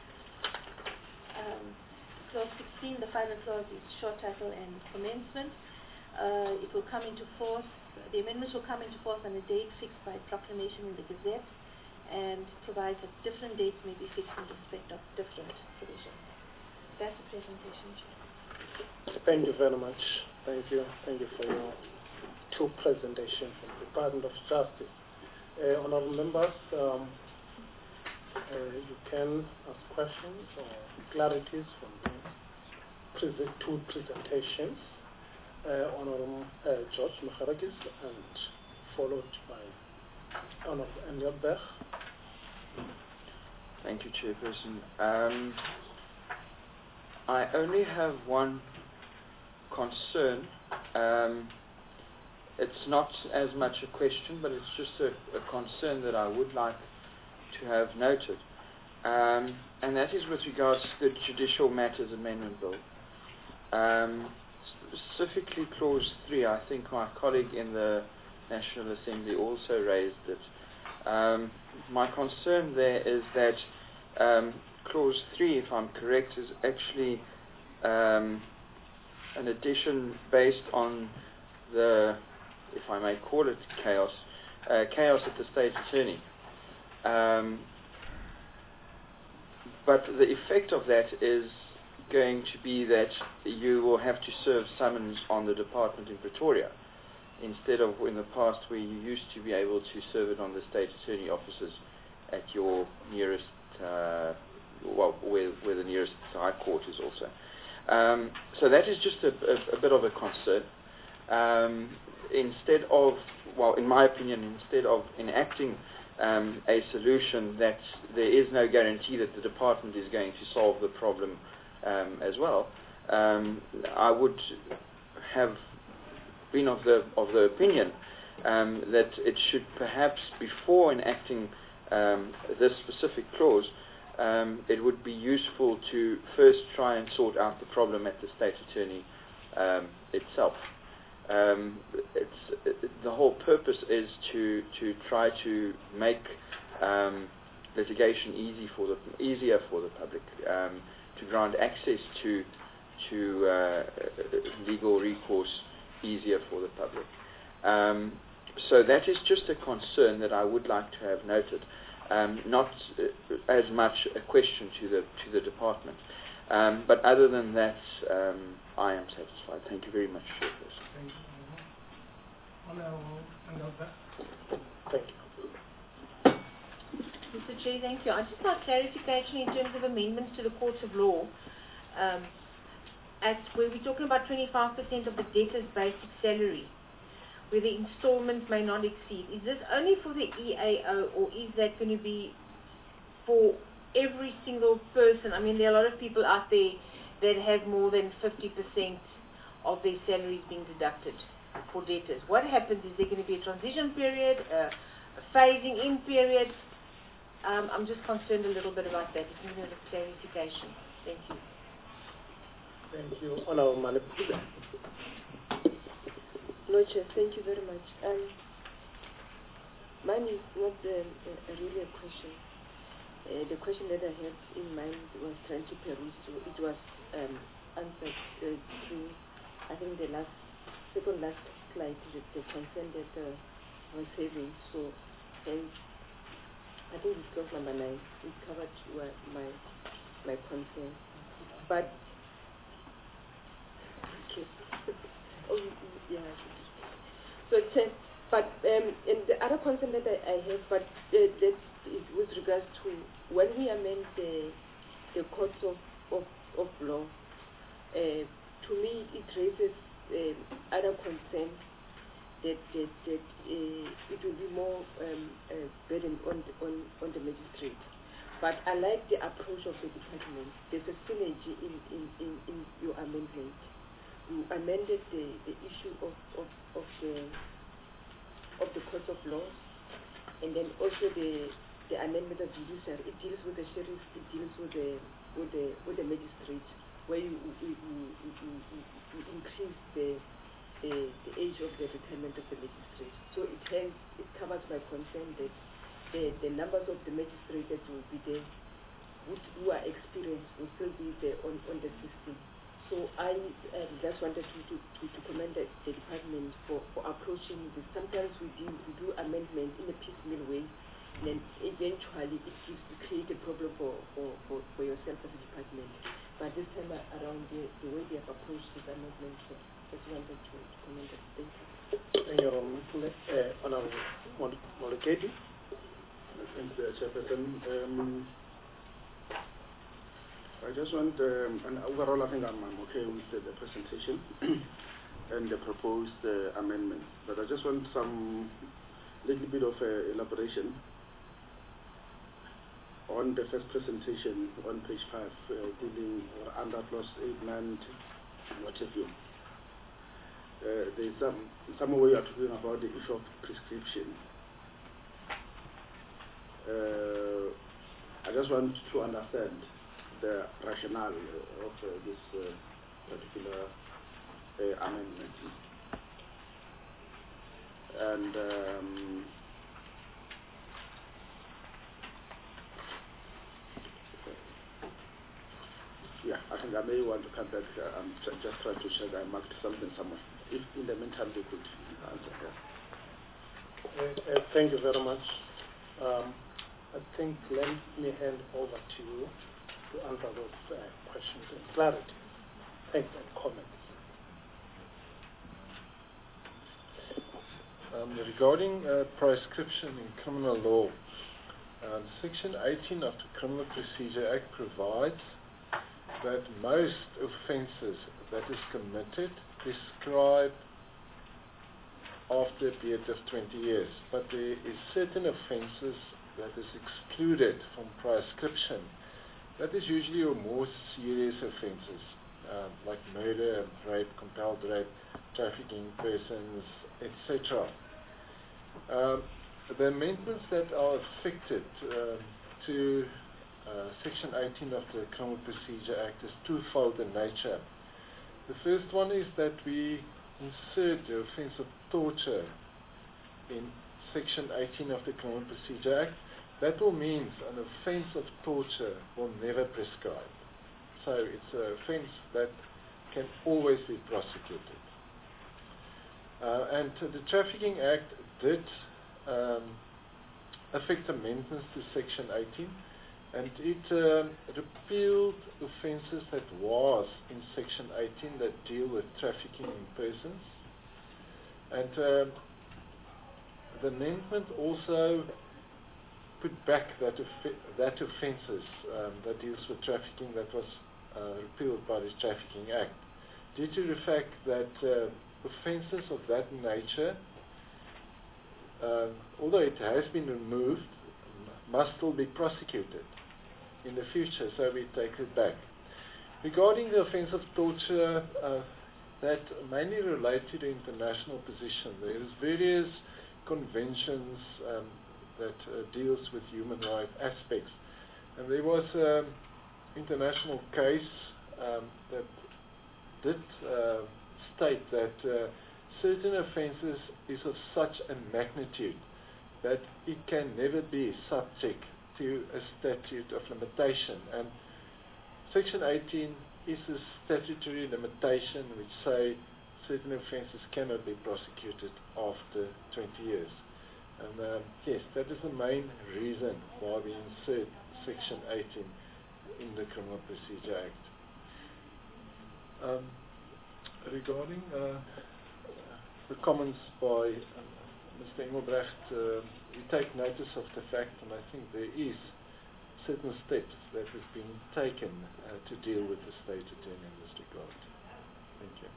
Um, Clause sixteen, the final clause is short title and commencement. Uh, it will come into force, the amendments will come into force on a date fixed by proclamation in the Gazette, and provides that different dates may be fixed in respect of different provisions. That's the presentation, Chair. Thank you very much. Thank you. Thank you for your two presentations from the Department of Justice. Uh, honorable members, um, uh, you can ask questions or clarities from the present two presentations. Uh, Honorable uh, George Macharakis, and followed by Honorable Emil Bech. Thank you, Chairperson. Um, I only have one concern. Um, it's not as much a question, but it's just a, a concern that I would like to have noted. Um, and that is with regards to the Judicial Matters Amendment Bill. Um, specifically Clause three, I think my colleague in the National Assembly also raised it. Um, my concern there is that um, Clause three, if I'm correct, is actually um, an addition based on the, if I may call it chaos, uh, chaos at the State Attorney. Um, but the effect of that is going to be that you will have to serve summons on the department in Pretoria, instead of in the past where you used to be able to serve it on the State Attorney offices at your nearest, uh, well, where, where the nearest High Court is also. Um, so that is just a, a, a bit of a concern. Um, instead of, well, in my opinion, instead of enacting um, a solution that there is no guarantee that the department is going to solve the problem um, as well, um, I would have been of the of the opinion um, that it should perhaps, before enacting um, this specific clause, um, it would be useful to first try and sort out the problem at the State Attorney um, itself. Um, it's, it, the whole purpose is to, to try to make um, litigation easy for the, easier for the public, um, to grant access to, to uh, legal recourse easier for the public. Um, so that is just a concern that I would like to have noted, um, not uh, as much a question to the, to the department. Um, but other than that, um, I am satisfied. Thank you very much, Chairperson. Thank you. Thank you. Mister Chair, thank you. I just like clarification in terms of amendments to the Court of Law. Um, at where we're talking about twenty-five percent of the debtor's basic salary, where the installment may not exceed. Is this only for the E A O, or is that going to be for every single person? I mean, there are a lot of people out there that have more than fifty percent of their salaries being deducted for debtors. What happens? Is there going to be a transition period, a, a phasing in period? Um, I'm just concerned a little bit about that. It's needed a clarification. Thank you. Thank you. Honorable Manipula. No, Chair, thank you very much. Um, mine is not um, a, a really a question. Uh, the question that I had in mind was trying to peruse, so it was um, answered uh, through, I think, the last, second last slide, the, the concern that uh, was having. So, hence, I think it's clause number nine. It covered uh, my my concern. But, okay. oh, yeah. So, it says, but um, and the other concern that I, I have, but uh, that is with regards to when we amend the the courts of of, of law. Uh, to me, it raises uh, other concerns that that, that uh, it will be more um, uh, burden on the, on on the magistrate. But I like the approach of the department. There's a synergy in in, in, in your amendment. You amended the, the issue of, of, of the of the court of law, and then also the the amendment of judiciary. It deals with the sheriff. It deals with the with the with the magistrate, where you you, you, you, you increase the, the the age of the retirement of the magistrate. So it hence it covers my concern that the the numbers of the magistrates that will be there, which, who are experienced, will still be there on on the system. So I um, just wanted to, to, to, to commend the, the department for, for approaching this. Sometimes we do, we do amendments in a piecemeal way, and then eventually it, gives, it creates a problem for, for, for, for yourself as a department. But this time around, the, the way they have approached this amendment, so just wanted to, to commend it. Thank you. Thank you, Honorable Moleketi. Thank you, Chairperson. Um, I just want, um, and overall I think I'm, I'm okay with the, the presentation and the proposed uh, amendments, but I just want some little bit of uh, elaboration on the first presentation on page five, uh, dealing or under clause eight, nine, what have you. Uh, there's some, some way you are talking about the issue of prescription. Uh, I just want to understand the rationale of uh, this uh, particular uh, amendment. And um, yeah, I think I may want to come back. Uh, I'm just trying to check. I marked something somewhere. If in the meantime they could answer. Yeah. Uh, uh, thank you very much. Um, I think let me hand over to you to answer those uh, questions in clarity. Thanks and comments. Um, regarding uh, prescription in criminal law, um, Section eighteen of the Criminal Procedure Act provides that most offences that is committed prescribe after a period of twenty years, but there is certain offences that is excluded from prescription. That is usually your more serious offences, uh, like murder, rape, compelled rape, trafficking persons, et cetera. Um, the amendments that are affected uh, to uh, Section eighteen of the Criminal Procedure Act is twofold in nature. The first one is that we insert the offence of torture in Section eighteen of the Criminal Procedure Act, that will mean an offence of torture will never prescribe. So it's an offence that can always be prosecuted. Uh, and uh, the Trafficking Act did um, affect amendments to Section eighteen, and it um, repealed offences that was in Section eighteen that deal with trafficking in persons. And um, the amendment also put back that, offe that offences um, that deals with trafficking that was uh, repealed by the Trafficking Act, due to the fact that uh, offences of that nature, uh, although it has been removed, must still be prosecuted in the future, so we take it back. Regarding the offence of torture, uh, that mainly relate to the international position. There is various conventions um, that uh, deals with human rights aspects, and there was an international case um, that did uh, state that uh, certain offences is of such a magnitude that it can never be subject to a statute of limitation, and Section eighteen is a statutory limitation which say certain offences cannot be prosecuted after twenty years. And um, yes, that is the main reason why we insert Section eighteen in the Criminal Procedure Act. Um, regarding uh, the comments by um, Mister Engelbrecht, uh, we take notice of the fact, and I think there is certain steps that have been taken uh, to deal with the State Attorney in this regard. Thank you.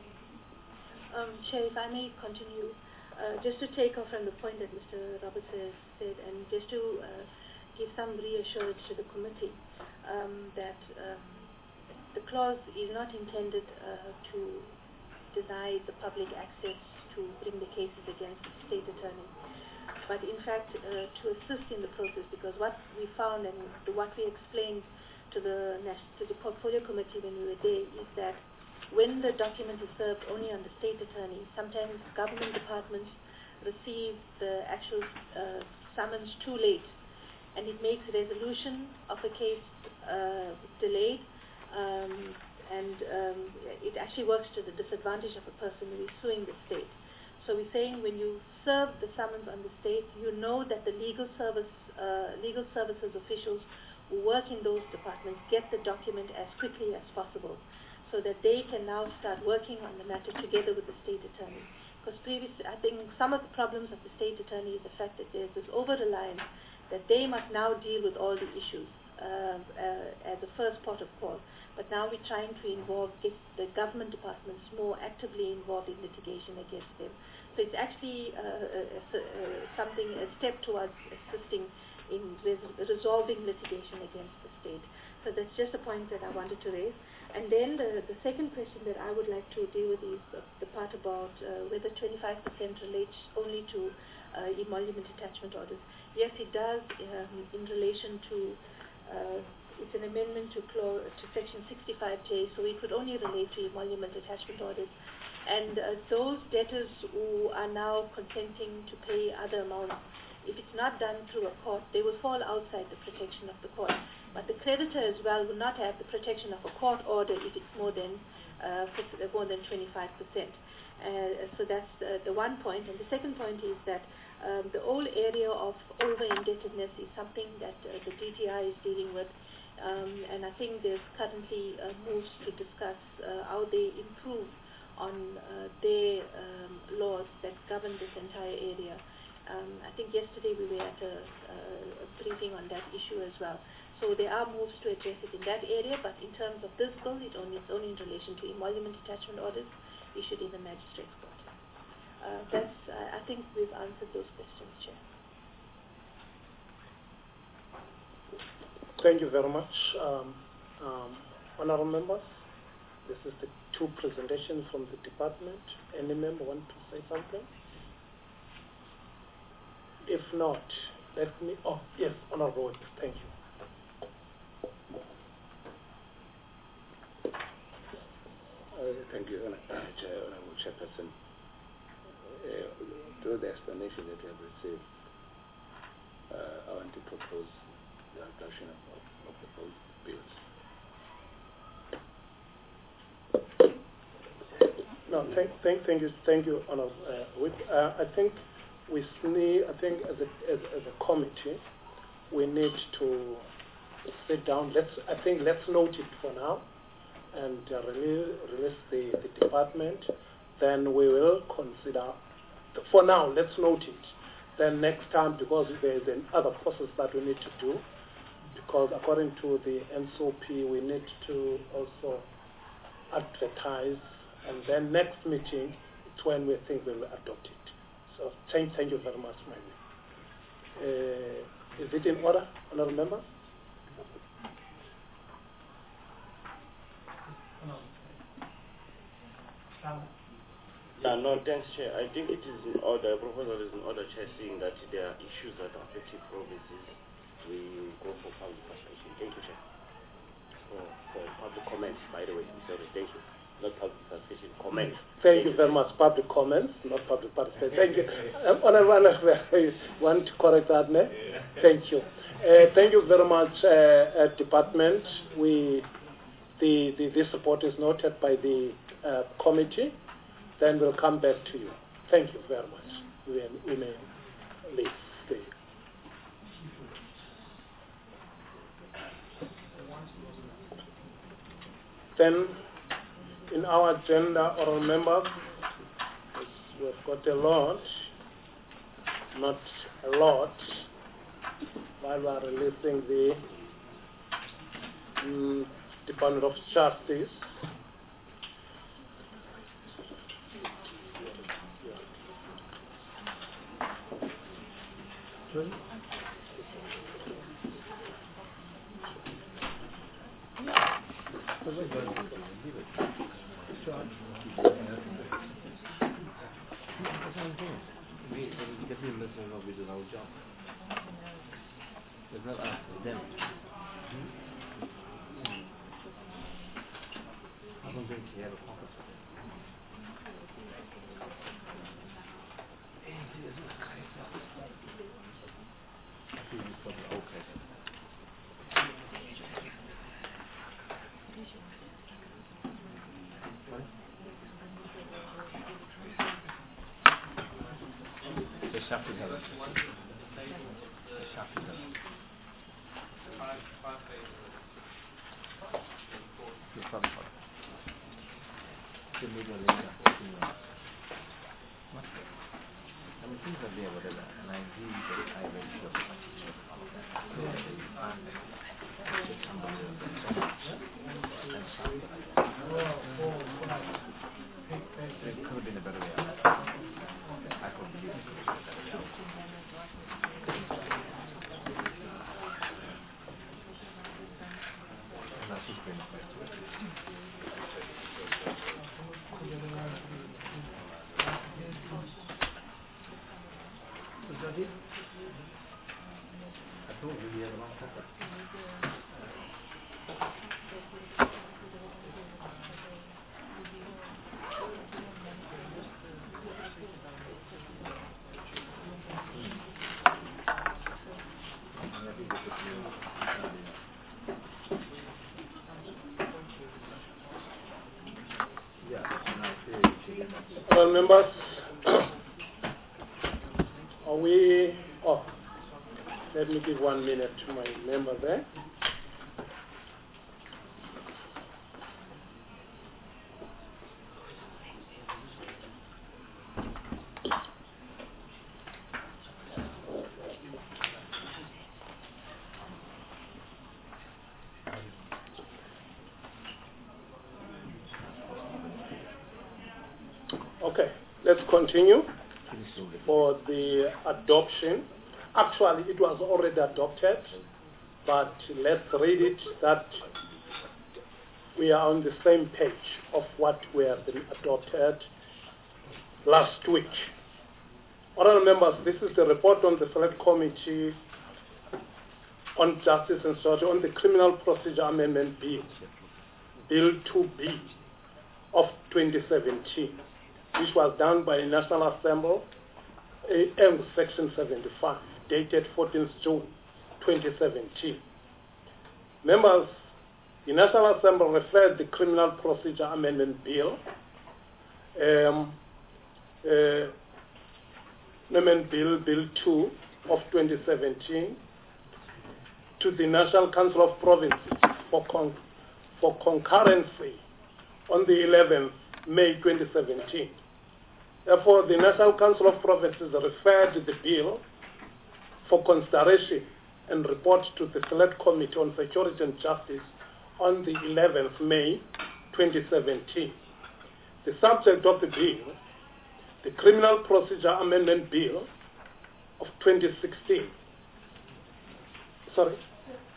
Um, Chair, if I may continue, uh, just to take off from the point that Mister Roberts has said, and just to uh, give some reassurance to the committee um, that um, the clause is not intended uh, to deny the public access to bring the cases against the State Attorney, but in fact uh, to assist in the process, because what we found and what we explained to the to the portfolio committee when we were there is that when the document is served only on the State Attorney, sometimes government departments receive the actual uh, summons too late, and it makes resolution of a case uh, delayed, um, and um, it actually works to the disadvantage of a person who is suing the state. So we're saying when you serve the summons on the state, you know that the legal service, uh, legal services officials who work in those departments get the document as quickly as possible, so that they can now start working on the matter together with the State Attorney. Because previously, I think some of the problems of the State Attorney is the fact that there's this over-reliance that they must now deal with all the issues uh, uh, as a first port of call. But now we're trying to involve, get the government departments more actively involved in litigation against them. So it's actually uh, uh, uh, something, a step towards assisting in res resolving litigation against the state. So that's just a point that I wanted to raise. And then the, the second question that I would like to deal with is uh, the part about uh, whether twenty-five percent relates only to uh, emolument attachment orders. Yes, it does um, in relation to, uh, it's an amendment to, to Section sixty-five J, so it would only relate to emolument attachment orders. And uh, those debtors who are now consenting to pay other amounts, if it's not done through a court, they will fall outside the protection of the court. But the creditor as well will not have the protection of a court order if it's more than uh, more than twenty-five percent. Uh, so that's uh, the one point. And the second point is that um, the whole area of over-indebtedness is something that uh, the D T I is dealing with. Um, and I think there's currently uh, moves to discuss uh, how they improve on uh, their um, laws that govern this entire area. Um, I think yesterday we were at a, uh, a briefing on that issue as well. So there are moves to address it in that area, but in terms of this bill, it only, it's only in relation to emolument attachment orders issued in the magistrate's court. Uh, that's, uh, I think we've answered those questions, Chair. Thank you very much. Um, um, honorable members, this is the two presentations from the department. Any member want to say something? If not, let me, oh, yes, Honorable, thank you. Uh, thank you, uh, Chair, Honorable Chairperson. Uh, through the explanation that we have received, uh, I want to propose the adoption of, of, of the both bills. No, thank, thank, thank you, thank you, Honor. Uh, with, uh, I think we need, I think as a, as, as a committee, we need to sit down. Let's, I think, let's note it for now, and uh, release, release the, the department. Then we will consider. For now, let's note it. Then next time, because there is another process that we need to do, because according to the N S O P, we need to also advertise. And then next meeting, it's when we think we will adopt it. So thank, thank you very much, my name. Uh, is it in order, honourable members? Yeah, no, thanks, Chair. I think it is in order, proposal is in order, Chair, seeing that there are issues that are affecting provinces. We go for public participation. Thank you, Chair. For, for public comments, by the way. Sorry, thank you. Not public participation, comments. Thank, Thank you very much. Public comments, not public participation. Thank you. Um, Honourable, I want to correct that, ne? Thank you. Uh, thank you very much, uh, uh, Department. We, the, the, this report is noted by the uh, committee. Then we'll come back to you. Thank you very much. We, we may leave. The then, in our agenda, or members, we've got a lot, not a lot, while we are releasing the um, Department of Justice. It's not us, it's them. I don't think he had a pocket. Well, members, are we, oh, let me give one minute to my member there. Okay, let's continue for the adoption. Actually, it was already adopted, but let's read it that we are on the same page of what we have been adopted last week. Honourable members, this is the report on the Select Committee on Justice and Society on the Criminal Procedure Amendment Bill, Bill two B of twenty seventeen, which was done by the National Assembly, and Section seventy-five, dated fourteenth June twenty seventeen. Members, the National Assembly referred the Criminal Procedure Amendment Bill, um, uh, Amendment Bill, Bill two of twenty seventeen, to the National Council of Provinces for, con for concurrency on the eleventh May twenty seventeen. Therefore, the National Council of Provinces referred the bill for consideration and report to the Select Committee on Security and Justice on the eleventh May twenty seventeen. The subject of the bill, the Criminal Procedure Amendment Bill of twenty sixteen. Sorry.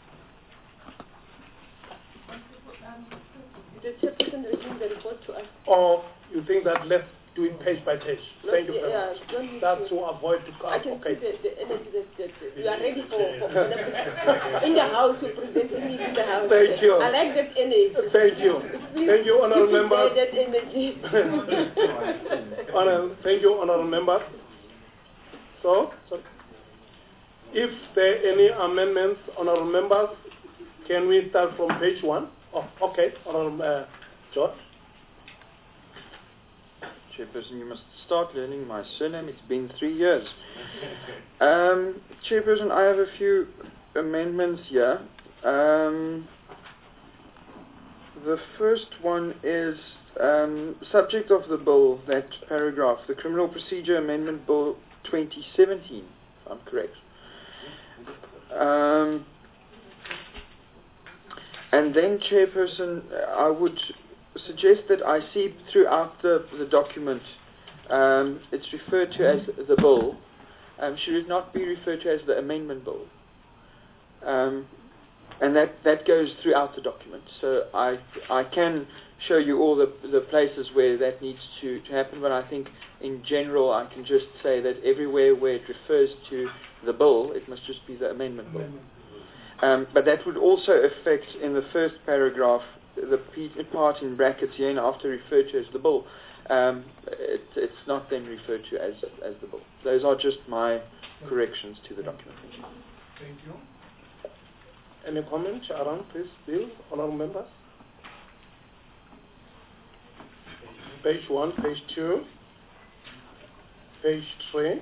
The chairperson reading the report to us. Or you think that let's do it page by page? No, Thank you yeah, very yeah, much. don't That's to, to avoid the car. I can Okay. see the, the energy that, that, that you are ready for, for in the house to present energy in the house. Thank you. I like that energy. Thank you. Please, Thank you, honorable please members. share that energy. Honor, thank you, honorable members. So, so, if there are any amendments, honorable members, can we start from page one? Oh, okay, honorable uh, George. Chairperson, you must start learning my surname. It's been three years. Um, Chairperson, I have a few amendments here. Um, the first one is um, subject of the bill, that paragraph, the Criminal Procedure Amendment Bill twenty seventeen, if I'm correct. Um, and then, Chairperson, I would suggest that I see throughout the, the document um, it's referred to as the bill. Um, should it not be referred to as the amendment bill? Um, and that, that goes throughout the document. So I, I can show you all the, the places where that needs to, to happen, but I think in general I can just say that everywhere where it refers to the bill, it must just be the amendment bill. Um, but that would also affect, in the first paragraph, the part in brackets here and after referred to as the bill. Um, it, it's not then referred to as as the bill. Those are just my corrections to the document. Thank you. Any comments around this bill, honorable members? Page one, page two, page three,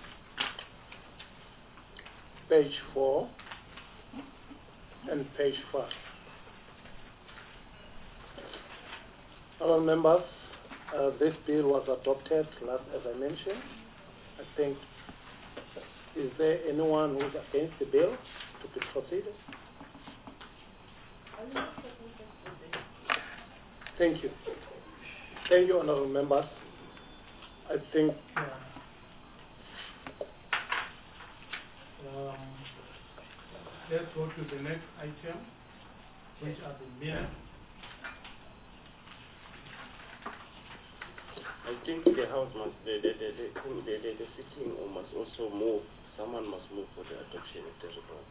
page four, and page five. Honorable members, uh, this bill was adopted last, as I mentioned. I think, is there anyone who is against the bill to be proceeded? Thank you. Thank you, honorable members. I think um, let's go to the next item, which are the minutes. I think the house must, the, the, the, the, the, the, the sitting must also move, someone must move for the adoption of the report.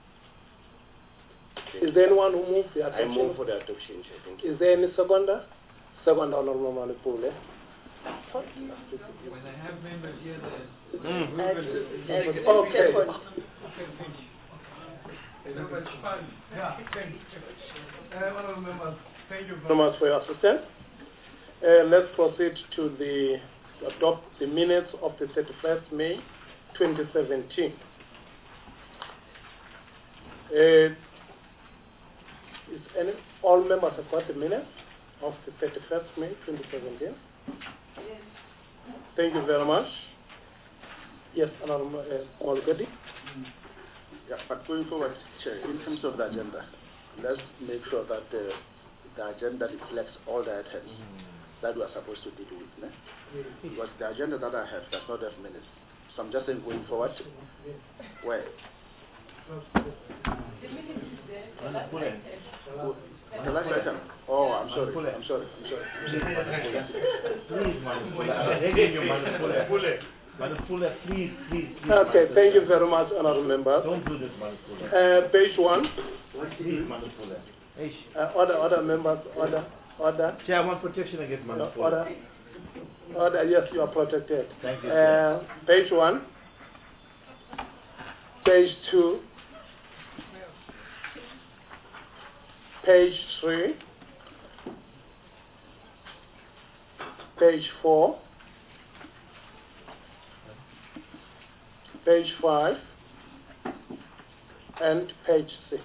Is there anyone who moves the adoption? I move for the adoption, Chair. Thank you. Is there any seconder? Second, honorable Malipule. When I have members here, there's Mm. As- as Okay. second. Yeah, thank you. Uh, honorable members, thank you So much for your assistance. Uh, let's proceed to the to adopt the minutes of the thirty-first May twenty seventeen. Uh, is any, all members have got the minutes of the thirty-first May twenty seventeen? Yes. Thank you very much. Yes, Honorable uh, Malgadi. Yeah, but going forward, Chair, in terms of the agenda, let's make sure that the, the agenda reflects all the items that we are supposed to deal with. Ne? Because the agenda that I have does not have minutes. So I'm just saying going forward, where? The last item. Oh, I'm sorry. I'm sorry. I'm sorry. Please, Manipula. I'm begging you, Manipula. Manipula, please, please, please. Okay, thank you very much, honorable members. Don't do this, Manipula. Uh, page one. Please, Manipula. Uh, other, other members, order. Order. Chair, I want protection against No, manipulation. order. Order. Yes, you are protected. Thank you. Uh, page one. Page two. Page three. Page four. Page five. And page six.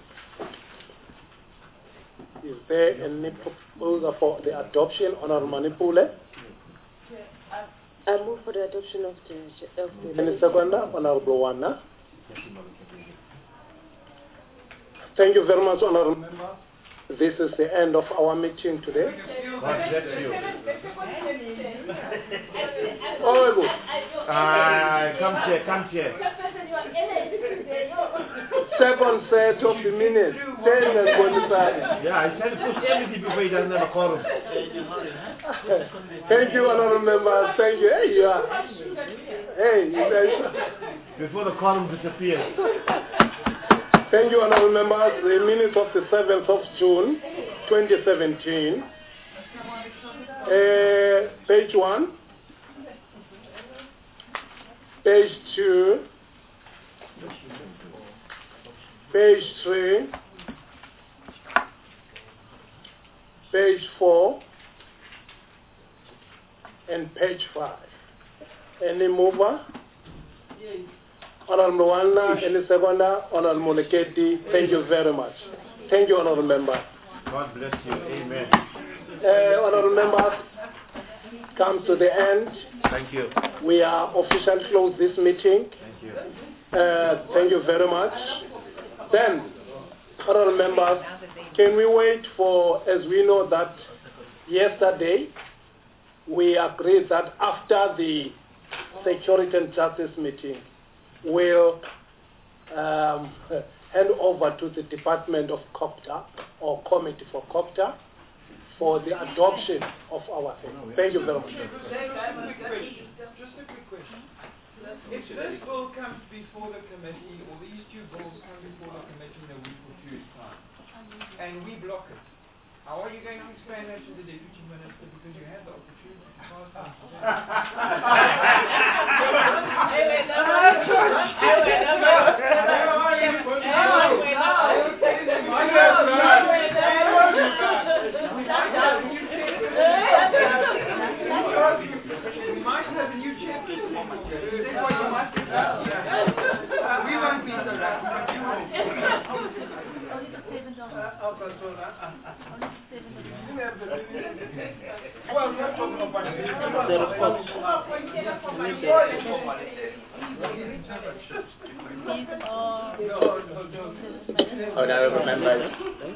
Is there any proposal for the adoption, Honorable Manipule? I move for the adoption of the of the. Any second, Honorable Wana? Thank you very much, Honorable Member. This is the end of our meeting today. God bless you. Oh, good. Ah, come here, come here. Second set of the minutes. ten and forty-five. Yeah, I said push everything before he doesn't have a quorum. Thank you, Honorable Members. Thank you. Hey, you are. Hey, you guys. Before the quorum disappears. Thank you, Honorable Members. The minutes of the seventh of June, twenty seventeen. Uh, page one. Page two. Page three. Page four. And page five. Any mover? Honorable Mwana, any seconder? Honorable Muleketi, thank you very much. Thank you, Honorable Member. God bless you. Amen. Uh, Honorable Members, come to the end. Thank you. We are officially closed this meeting. Thank you. Uh, thank you very much. Then, Honorable Members, can we wait for, as we know that yesterday we agreed that after the Security and Justice meeting, we'll um, hand over to the Department of COPTA or Committee for COPTA for the adoption of our thing. Thank you very much. Just a quick question. If this bill comes before the committee, or these two bills come before the committee in a week or two's time, and we block it, how are you going to explain that to the Deputy Minister? Because you have the opportunity to pass that. We might have a new chairperson. That's what you must have. We won't be so lucky, but you will. Well, not talking about Honorable members.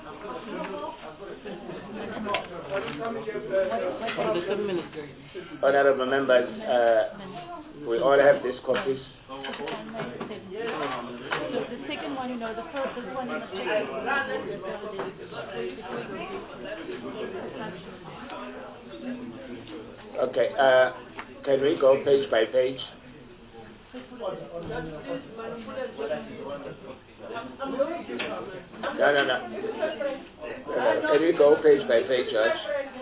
Honorable members, uh, we all have these copies. The second one, you know, the first this one is Okay, uh, can we go page by page? No, no, no. Uh, can we go page by page, Judge?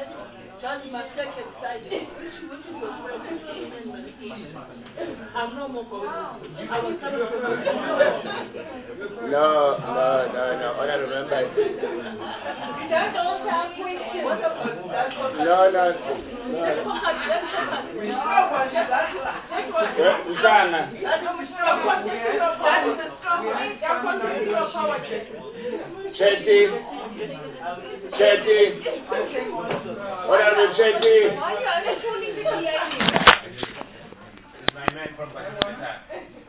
No, no, no, no. I don't remember. No, no, Chetty, Chetty, Honorable Chetty. My man from Pakistan.